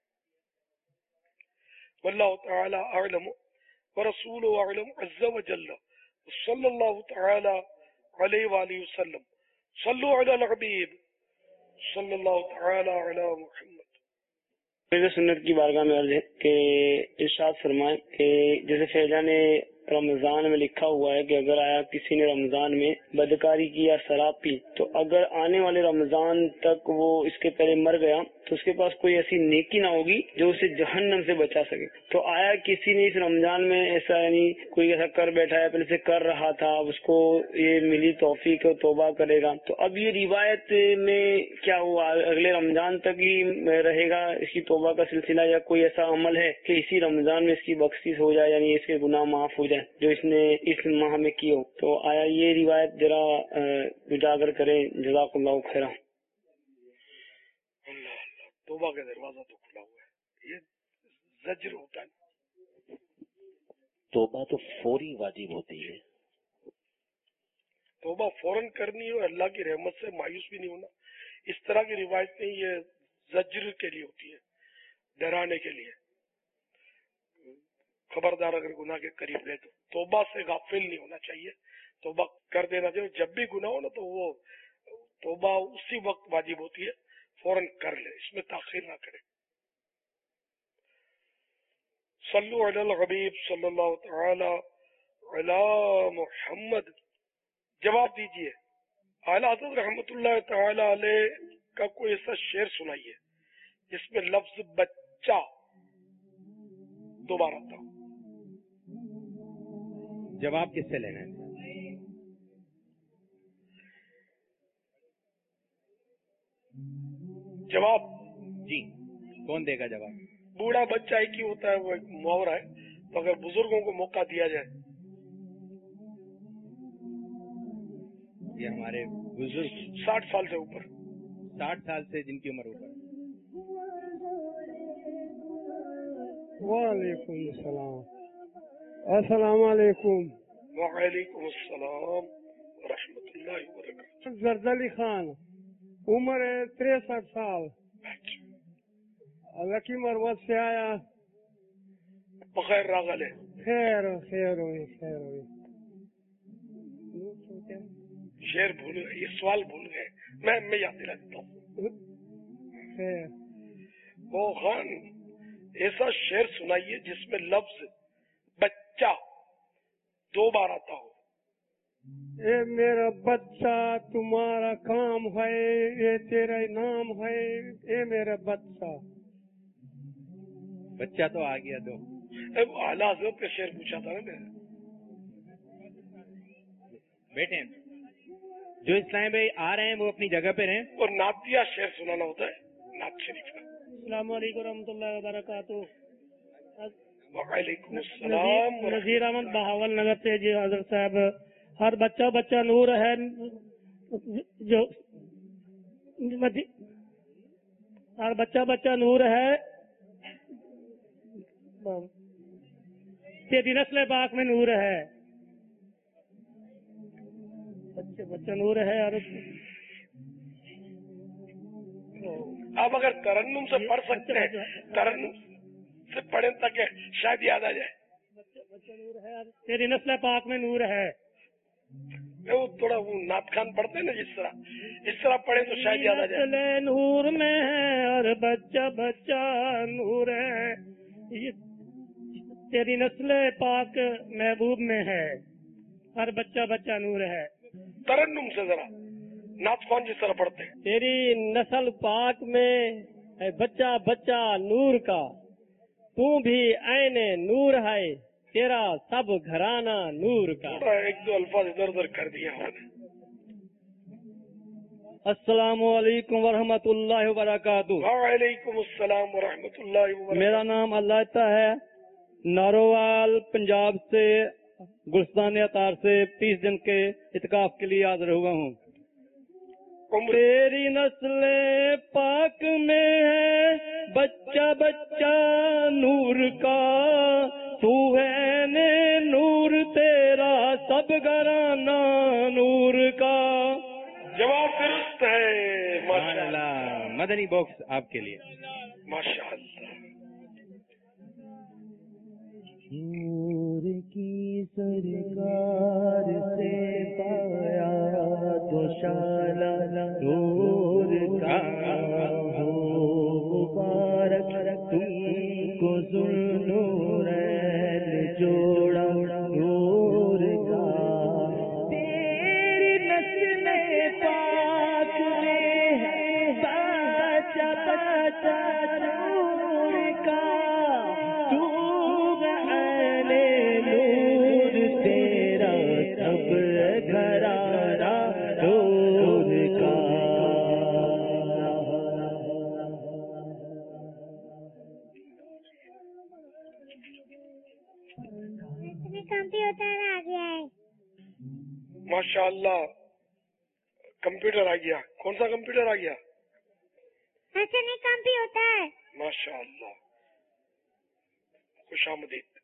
[SPEAKER 2] वल्लाहु तआला अअलम व रसूलुहु अअलम अज़्ज़ा व जल्ला। सल्लल्लाहु तआला अलैहि व आलिहि वसल्लम। सल्लु अलल हबीब सल्लल्लाहु तआला अला मुहम्मद।
[SPEAKER 8] मेरे सुन्नत की बारगाह में अर्ज है कि इरशाद फरमाए कि जैसे फैजान रमजान में लिखा हुआ है कि अगर आया किसी ने रमजान में बदकारी की या शराब पी, तो अगर आने वाले रमजान तक वो इसके पहले मर गया तो उसके पास कोई ऐसी नेकी ना होगी जो उसे जहन्नम से बचा सके। तो आया किसी ने इस रमजान में ऐसा यानी कोई ऐसा कर बैठा है, पहले से कर रहा था, उसको ये मिली तौफीक और तौबा करेगा, तो अब ये रिवायत में क्या हुआ, अगले रमजान तक ही रहेगा इसकी तौबा का सिलसिला, या कोई ऐसा अमल है कि इसी रमजान में इसकी बख्शिश हो जाए, यानी इसके गुनाह माफ हो जाए जो इसने इस माह में किए हो? तो आया ये रिवायत जरा उजागर करें, जज़ाकुल्लाहु खैरा।
[SPEAKER 2] तौबा का दरवाजा तो खुला हुआ है, ये ज़ज्र होता है।
[SPEAKER 20] तौबा तो फौरी वाजिब होती है,
[SPEAKER 2] तौबा फौरन करनी हो, अल्लाह की रहमत से मायूस भी नहीं होना। इस तरह की रिवायतें ये ज़ज्र के लिए होती है, डराने के लिए, खबरदार अगर गुनाह के करीब गए तो। तौबा से गाफिल नहीं होना चाहिए, तौबा कर देना चाहिए। जब भी गुनाह हो ना तो वो तौबा उसी वक्त वाजिब होती है, फौरन कर ले, इसमें ताखीर ना करे। सल्लु अलल हबीब सल्लल्लाहु तआला अला मुहम्मद। जवाब दीजिए, आला हज़रत रहमतुल्लाह तआला अलैह का कोई ऐसा शेर सुनाइए जिसमें लफ्ज बच्चा दोबारा था।
[SPEAKER 16] जवाब किससे लेना है?
[SPEAKER 2] जवाब
[SPEAKER 16] जी, कौन देगा जवाब?
[SPEAKER 2] बूढ़ा बच्चा एक ही होता है, वो एक मुहावरा है, तो अगर बुजुर्गों को मौका दिया जाए।
[SPEAKER 16] ये हमारे बुजुर्ग
[SPEAKER 2] साठ साल से ऊपर,
[SPEAKER 16] साठ साल से जिनकी उम्र ऊपर।
[SPEAKER 13] वालेकुम सलाम। अस्सलाम वालेकुम।
[SPEAKER 2] वालेकुम अस्सलाम रहमतुल्लाहि व बरकातहू।
[SPEAKER 13] जरदली खान, उम्र है तिरसठ साल, लकी मरवत से आया।
[SPEAKER 2] बगैर रागल है।
[SPEAKER 13] खैर खैर हुई खैर हुई।
[SPEAKER 2] शेर भूल गए, ये सवाल भूल गए, मैं मैं याद दिला देता हूँ। वो खान ऐसा शेर सुनाइए जिसमें लफ्ज बच्चा दो बार आता हो।
[SPEAKER 13] ए मेरा बच्चा तुम्हारा काम है, ये तेरा नाम है, ए मेरा बच्चा।
[SPEAKER 16] बच्चा तो आ गया दो।
[SPEAKER 2] आला हज़रत का शेर पूछा था ना मैंने।
[SPEAKER 16] बेटे जो इस्लाम भाई आ रहे हैं वो अपनी जगह पे रहें।
[SPEAKER 2] और नातिया शेर सुनाना होता है, नात शरीफ का।
[SPEAKER 10] अस्सलाम वालेकुम रहमतुल्लाहि व बरकातहू।
[SPEAKER 2] वालेकुम अस्सलाम।
[SPEAKER 10] नजीर अहमद बहावल नगर से जी हजरत साहब, हर बच्चा बच्चा नूर है, जो हर बच्चा बच्चा नूर है, तेरी नस्ल पाक में नूर है, बच्चे बच्चा नूर है। और
[SPEAKER 2] आप अगर तरन्नुम से पढ़ सकते हैं, तरन्नुम से पढ़ें ताकि शायद याद आ जाए।
[SPEAKER 10] बच्चा बच्चा नूर है, तेरी नस्ल पाक में नूर है।
[SPEAKER 2] وہ تھوڑا وہ نعت خان پڑھتے ہیں نا جس طرح اس طرح پڑھے تو شاید یاد آ جائے.
[SPEAKER 7] نسل نور میں ہے اور بچہ بچہ نور ہے. یہ تیری نسل پاک محبوب میں ہے اور بچہ بچہ نور ہے.
[SPEAKER 2] ترنم سے ذرا نعت خان جس طرح پڑھتے ہیں.
[SPEAKER 7] تیری نسل پاک میں ہے بچہ بچہ نور کا، تو بھی عین نور ہے، تیرا سب گھرانہ نور کا.
[SPEAKER 2] ایک دو الفاظ ادھر ادھر کر دیا ہم نے.
[SPEAKER 7] السلام علیکم ورحمۃ اللہ وبرکاتہ.
[SPEAKER 2] وعلیکم السلام ورحمۃ اللہ وبرکاتہ.
[SPEAKER 7] میرا نام اللہ ہے، ناروال پنجاب سے گلستان اطار سے تیس دن کے اعتکاف کے لیے حاضر ہوا ہوں. تیری نسل پاک میں ہے بچہ بچہ نور کا، تو ہے نے نور تیرا سب گھرانہ نور کا.
[SPEAKER 2] جواب درست ہے ماشاء
[SPEAKER 9] اللہ. مدنی باکس آپ کے لیے.
[SPEAKER 2] ماشاء اللہ.
[SPEAKER 7] نور کی سرکار سے پایا تو شالا نور کا ہو مبارک، تم کو ذوالنورین جوڑا نور کا. تیری نسل پاک میں ہے بچہ بچہ نور کا،
[SPEAKER 22] کمپیوٹر آ گیا ہے.
[SPEAKER 2] ماشاء اللہ کمپیوٹر آ گیا. کون سا کمپیوٹر آ گیا؟
[SPEAKER 22] حسن کمپیوٹر.
[SPEAKER 2] ماشاء اللہ خوش آمدید.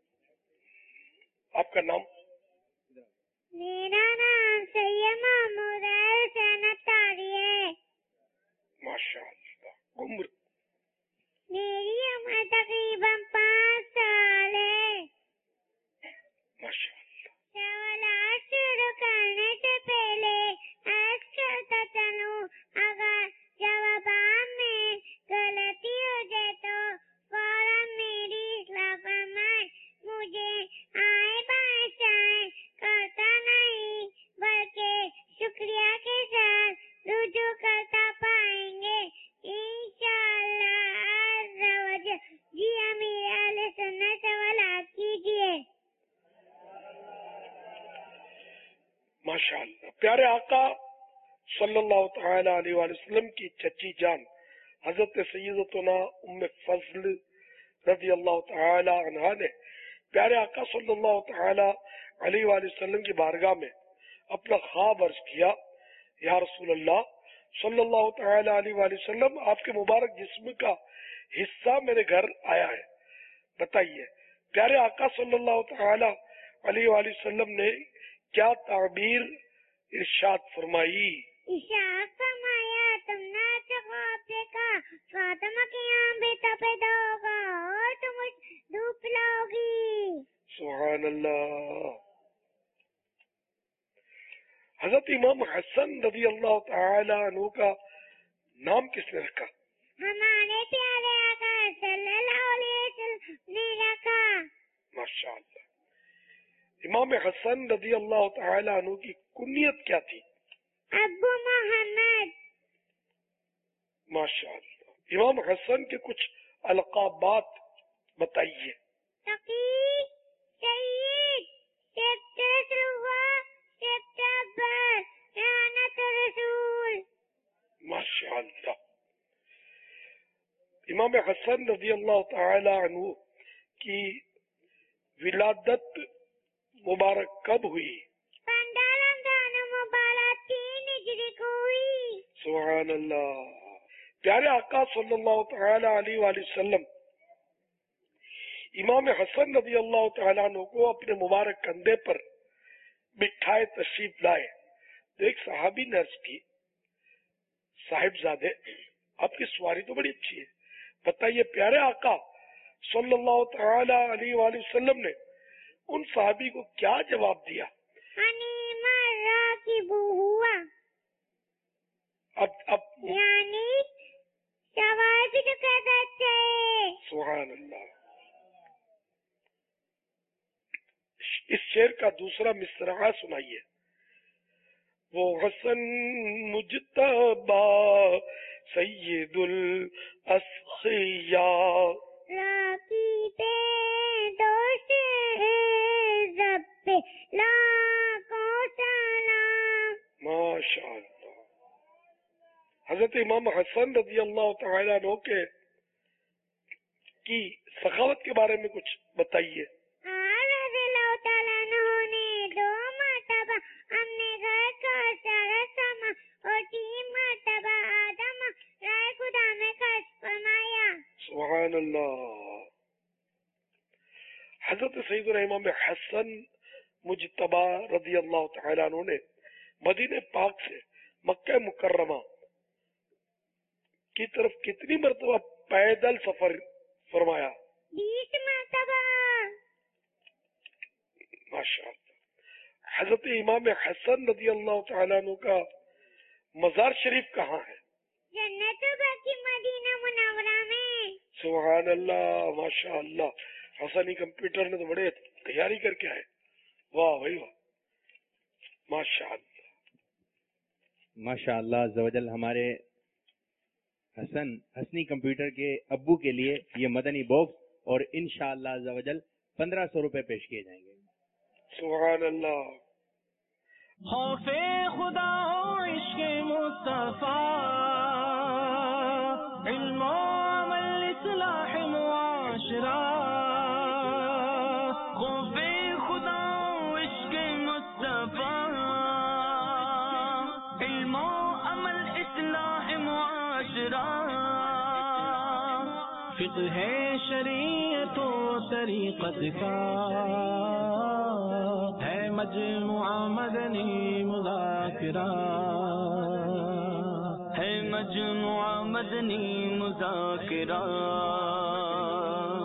[SPEAKER 2] آپ کا نام؟
[SPEAKER 22] میرا نام سید محمود حسین اتاری ہے.
[SPEAKER 2] ماشاء اللہ. عمر؟
[SPEAKER 22] میری عمر تقریباً پانچ سال ہے.
[SPEAKER 2] ماشاء اللہ.
[SPEAKER 22] سوالات شروع کرنے سے پہلے عرض کرتا چلوں، اگر جوابات میں غلطی ہو جائے تو فوراً میری اصلاح فرمائیں. مجھے آئے بائیں چائیں کرتا نہیں بلکہ شکریہ کے ساتھ رجوع کرتا پائیں گے انشاءاللہ عز و جل. جی امیر اہل سنت سوالات کیجیے.
[SPEAKER 2] ماشاء اللہ. پیارے آقا صلی اللہ تعالی علیہ وآلہ وسلم کی چچی جان حضرت سیدتنا ام فضل رضی اللہ تعالی عنہا نے پیارے آقا صلی اللہ تعالی علیہ وآلہ وسلم کی بارگاہ میں اپنا خواب عرض کیا. یا رسول اللہ صلی اللہ تعالی علیہ وآلہ وسلم، آپ کے مبارک جسم کا حصہ میرے گھر آیا ہے، بتائیے پیارے آقا صلی اللہ تعالی علیہ وآلہ وسلم نے کیا تعبیر ارشاد فرمائی؟
[SPEAKER 22] ارشاد فرمایا تم نے ایسے خواب دیکھا فاطمہ کی آنکھ بھی پیدا ہوگا اور تم دھوپ لاؤ گی.
[SPEAKER 2] سبحان اللہ. حضرت امام حسن رضی اللہ تعالی عنہ کا نام کس نے رکھا؟
[SPEAKER 22] ہمارے پیارے آقا صلی اللہ علیہ وسلم نے رکھا.
[SPEAKER 2] ماشاء اللہ. امام حسن رضی اللہ تعالی عنہ کی کنیت کیا تھی؟
[SPEAKER 22] ابو محمد.
[SPEAKER 2] ماشاء اللہ. امام حسن کے کچھ القابات بتائیے.
[SPEAKER 22] تقی، سید، شفت روا، شفت عباس، رحمت رسول.
[SPEAKER 2] ماشاء اللہ. امام حسن رضی اللہ تعالی عنہ کی ولادت مبارک کب ہوئی؟
[SPEAKER 22] پندرہ رمضان مبارک تین ہجری کو ہوئی.
[SPEAKER 2] سبحان اللہ. پیارے آقا صلی اللہ تعالی علیہ وآلہ وسلم امام حسن رضی اللہ تعالیٰ عنہ کو اپنے مبارک کندھے پر بٹھائے تشریف لائے تو ایک صحابی نے عرض کی، صاحب زادے آپ کی سواری تو بڑی اچھی ہے، بتائیے پیارے آقا صلی اللہ تعالی علیہ وآلہ وسلم نے ان صحابی کو کیا جواب دیا؟
[SPEAKER 22] انیمر राकिबु हुआ।
[SPEAKER 2] अब अब
[SPEAKER 22] यानी सवाल भी तो करना चाहिए।
[SPEAKER 2] सुभान अल्लाह। इस शेर का दूसरा मिसरा सुनाइए। वो हसन मुज्तबा सैयदुल अस्खिया
[SPEAKER 22] राकीबे दोस्त रब्बे लाखों सलाम।
[SPEAKER 2] माशाअल्लाह। हजरत इमाम हसन रजी अल्लाह तआला अन्हु के की सखावत के बारे में कुछ बताइए।
[SPEAKER 22] हमने घर का सारा सामान और तीन मरतबा आदम राय खुदा में खर्च फरमाया।
[SPEAKER 2] सुभान अल्लाह। हजरत सैयदना इमाम हसन मुज्तबा रजी अल्लाह तआला अन्हु ने मदीने पाक से मक्का मुकर्रमा की तरफ कितनी मरतबा पैदल सफर फरमाया?
[SPEAKER 22] बीस मरतबा।
[SPEAKER 2] माशाअल्लाह। हजरत इमाम हसन रजी अल्लाह तआला अन्हु का मजार शरीफ कहाँ है?
[SPEAKER 22] जन्नतुल बकी मदीना मुनव्वरा में।
[SPEAKER 2] सुभान अल्लाह माशाअल्लाह। हसनी कंप्यूटर ने तो बड़े तैयारी करके आए। वाह भाई वाह माशाअल्लाह
[SPEAKER 9] माशाअल्लाह अज़्ज़वजल। हमारे हसन हसनी कंप्यूटर के अब्बू के लिए ये मदनी बॉक्स और इंशाअल्लाह अज़्ज़वजल पंद्रह सौ रुपए पेश किए जाएंगे।
[SPEAKER 2] सुभान अल्लाह।
[SPEAKER 4] खौफे खुदा हो इश्क़े मुस्तफा इल्म अमल इस्लाह मुआशरा। खौफे खुदा हो इश्क़े मुस्तफा इल्म अमल इस्लाह मुआशरा। फिक़्ह शरीयत व तरीक़त का है मजमुआ मदनी मुज़ाकिरा। है मजमुआ मदनी मुज़ाकिरा।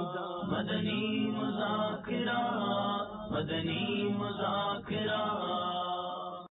[SPEAKER 4] मदनी मुज़ाकिरा मदनी मुज़ाकिरा।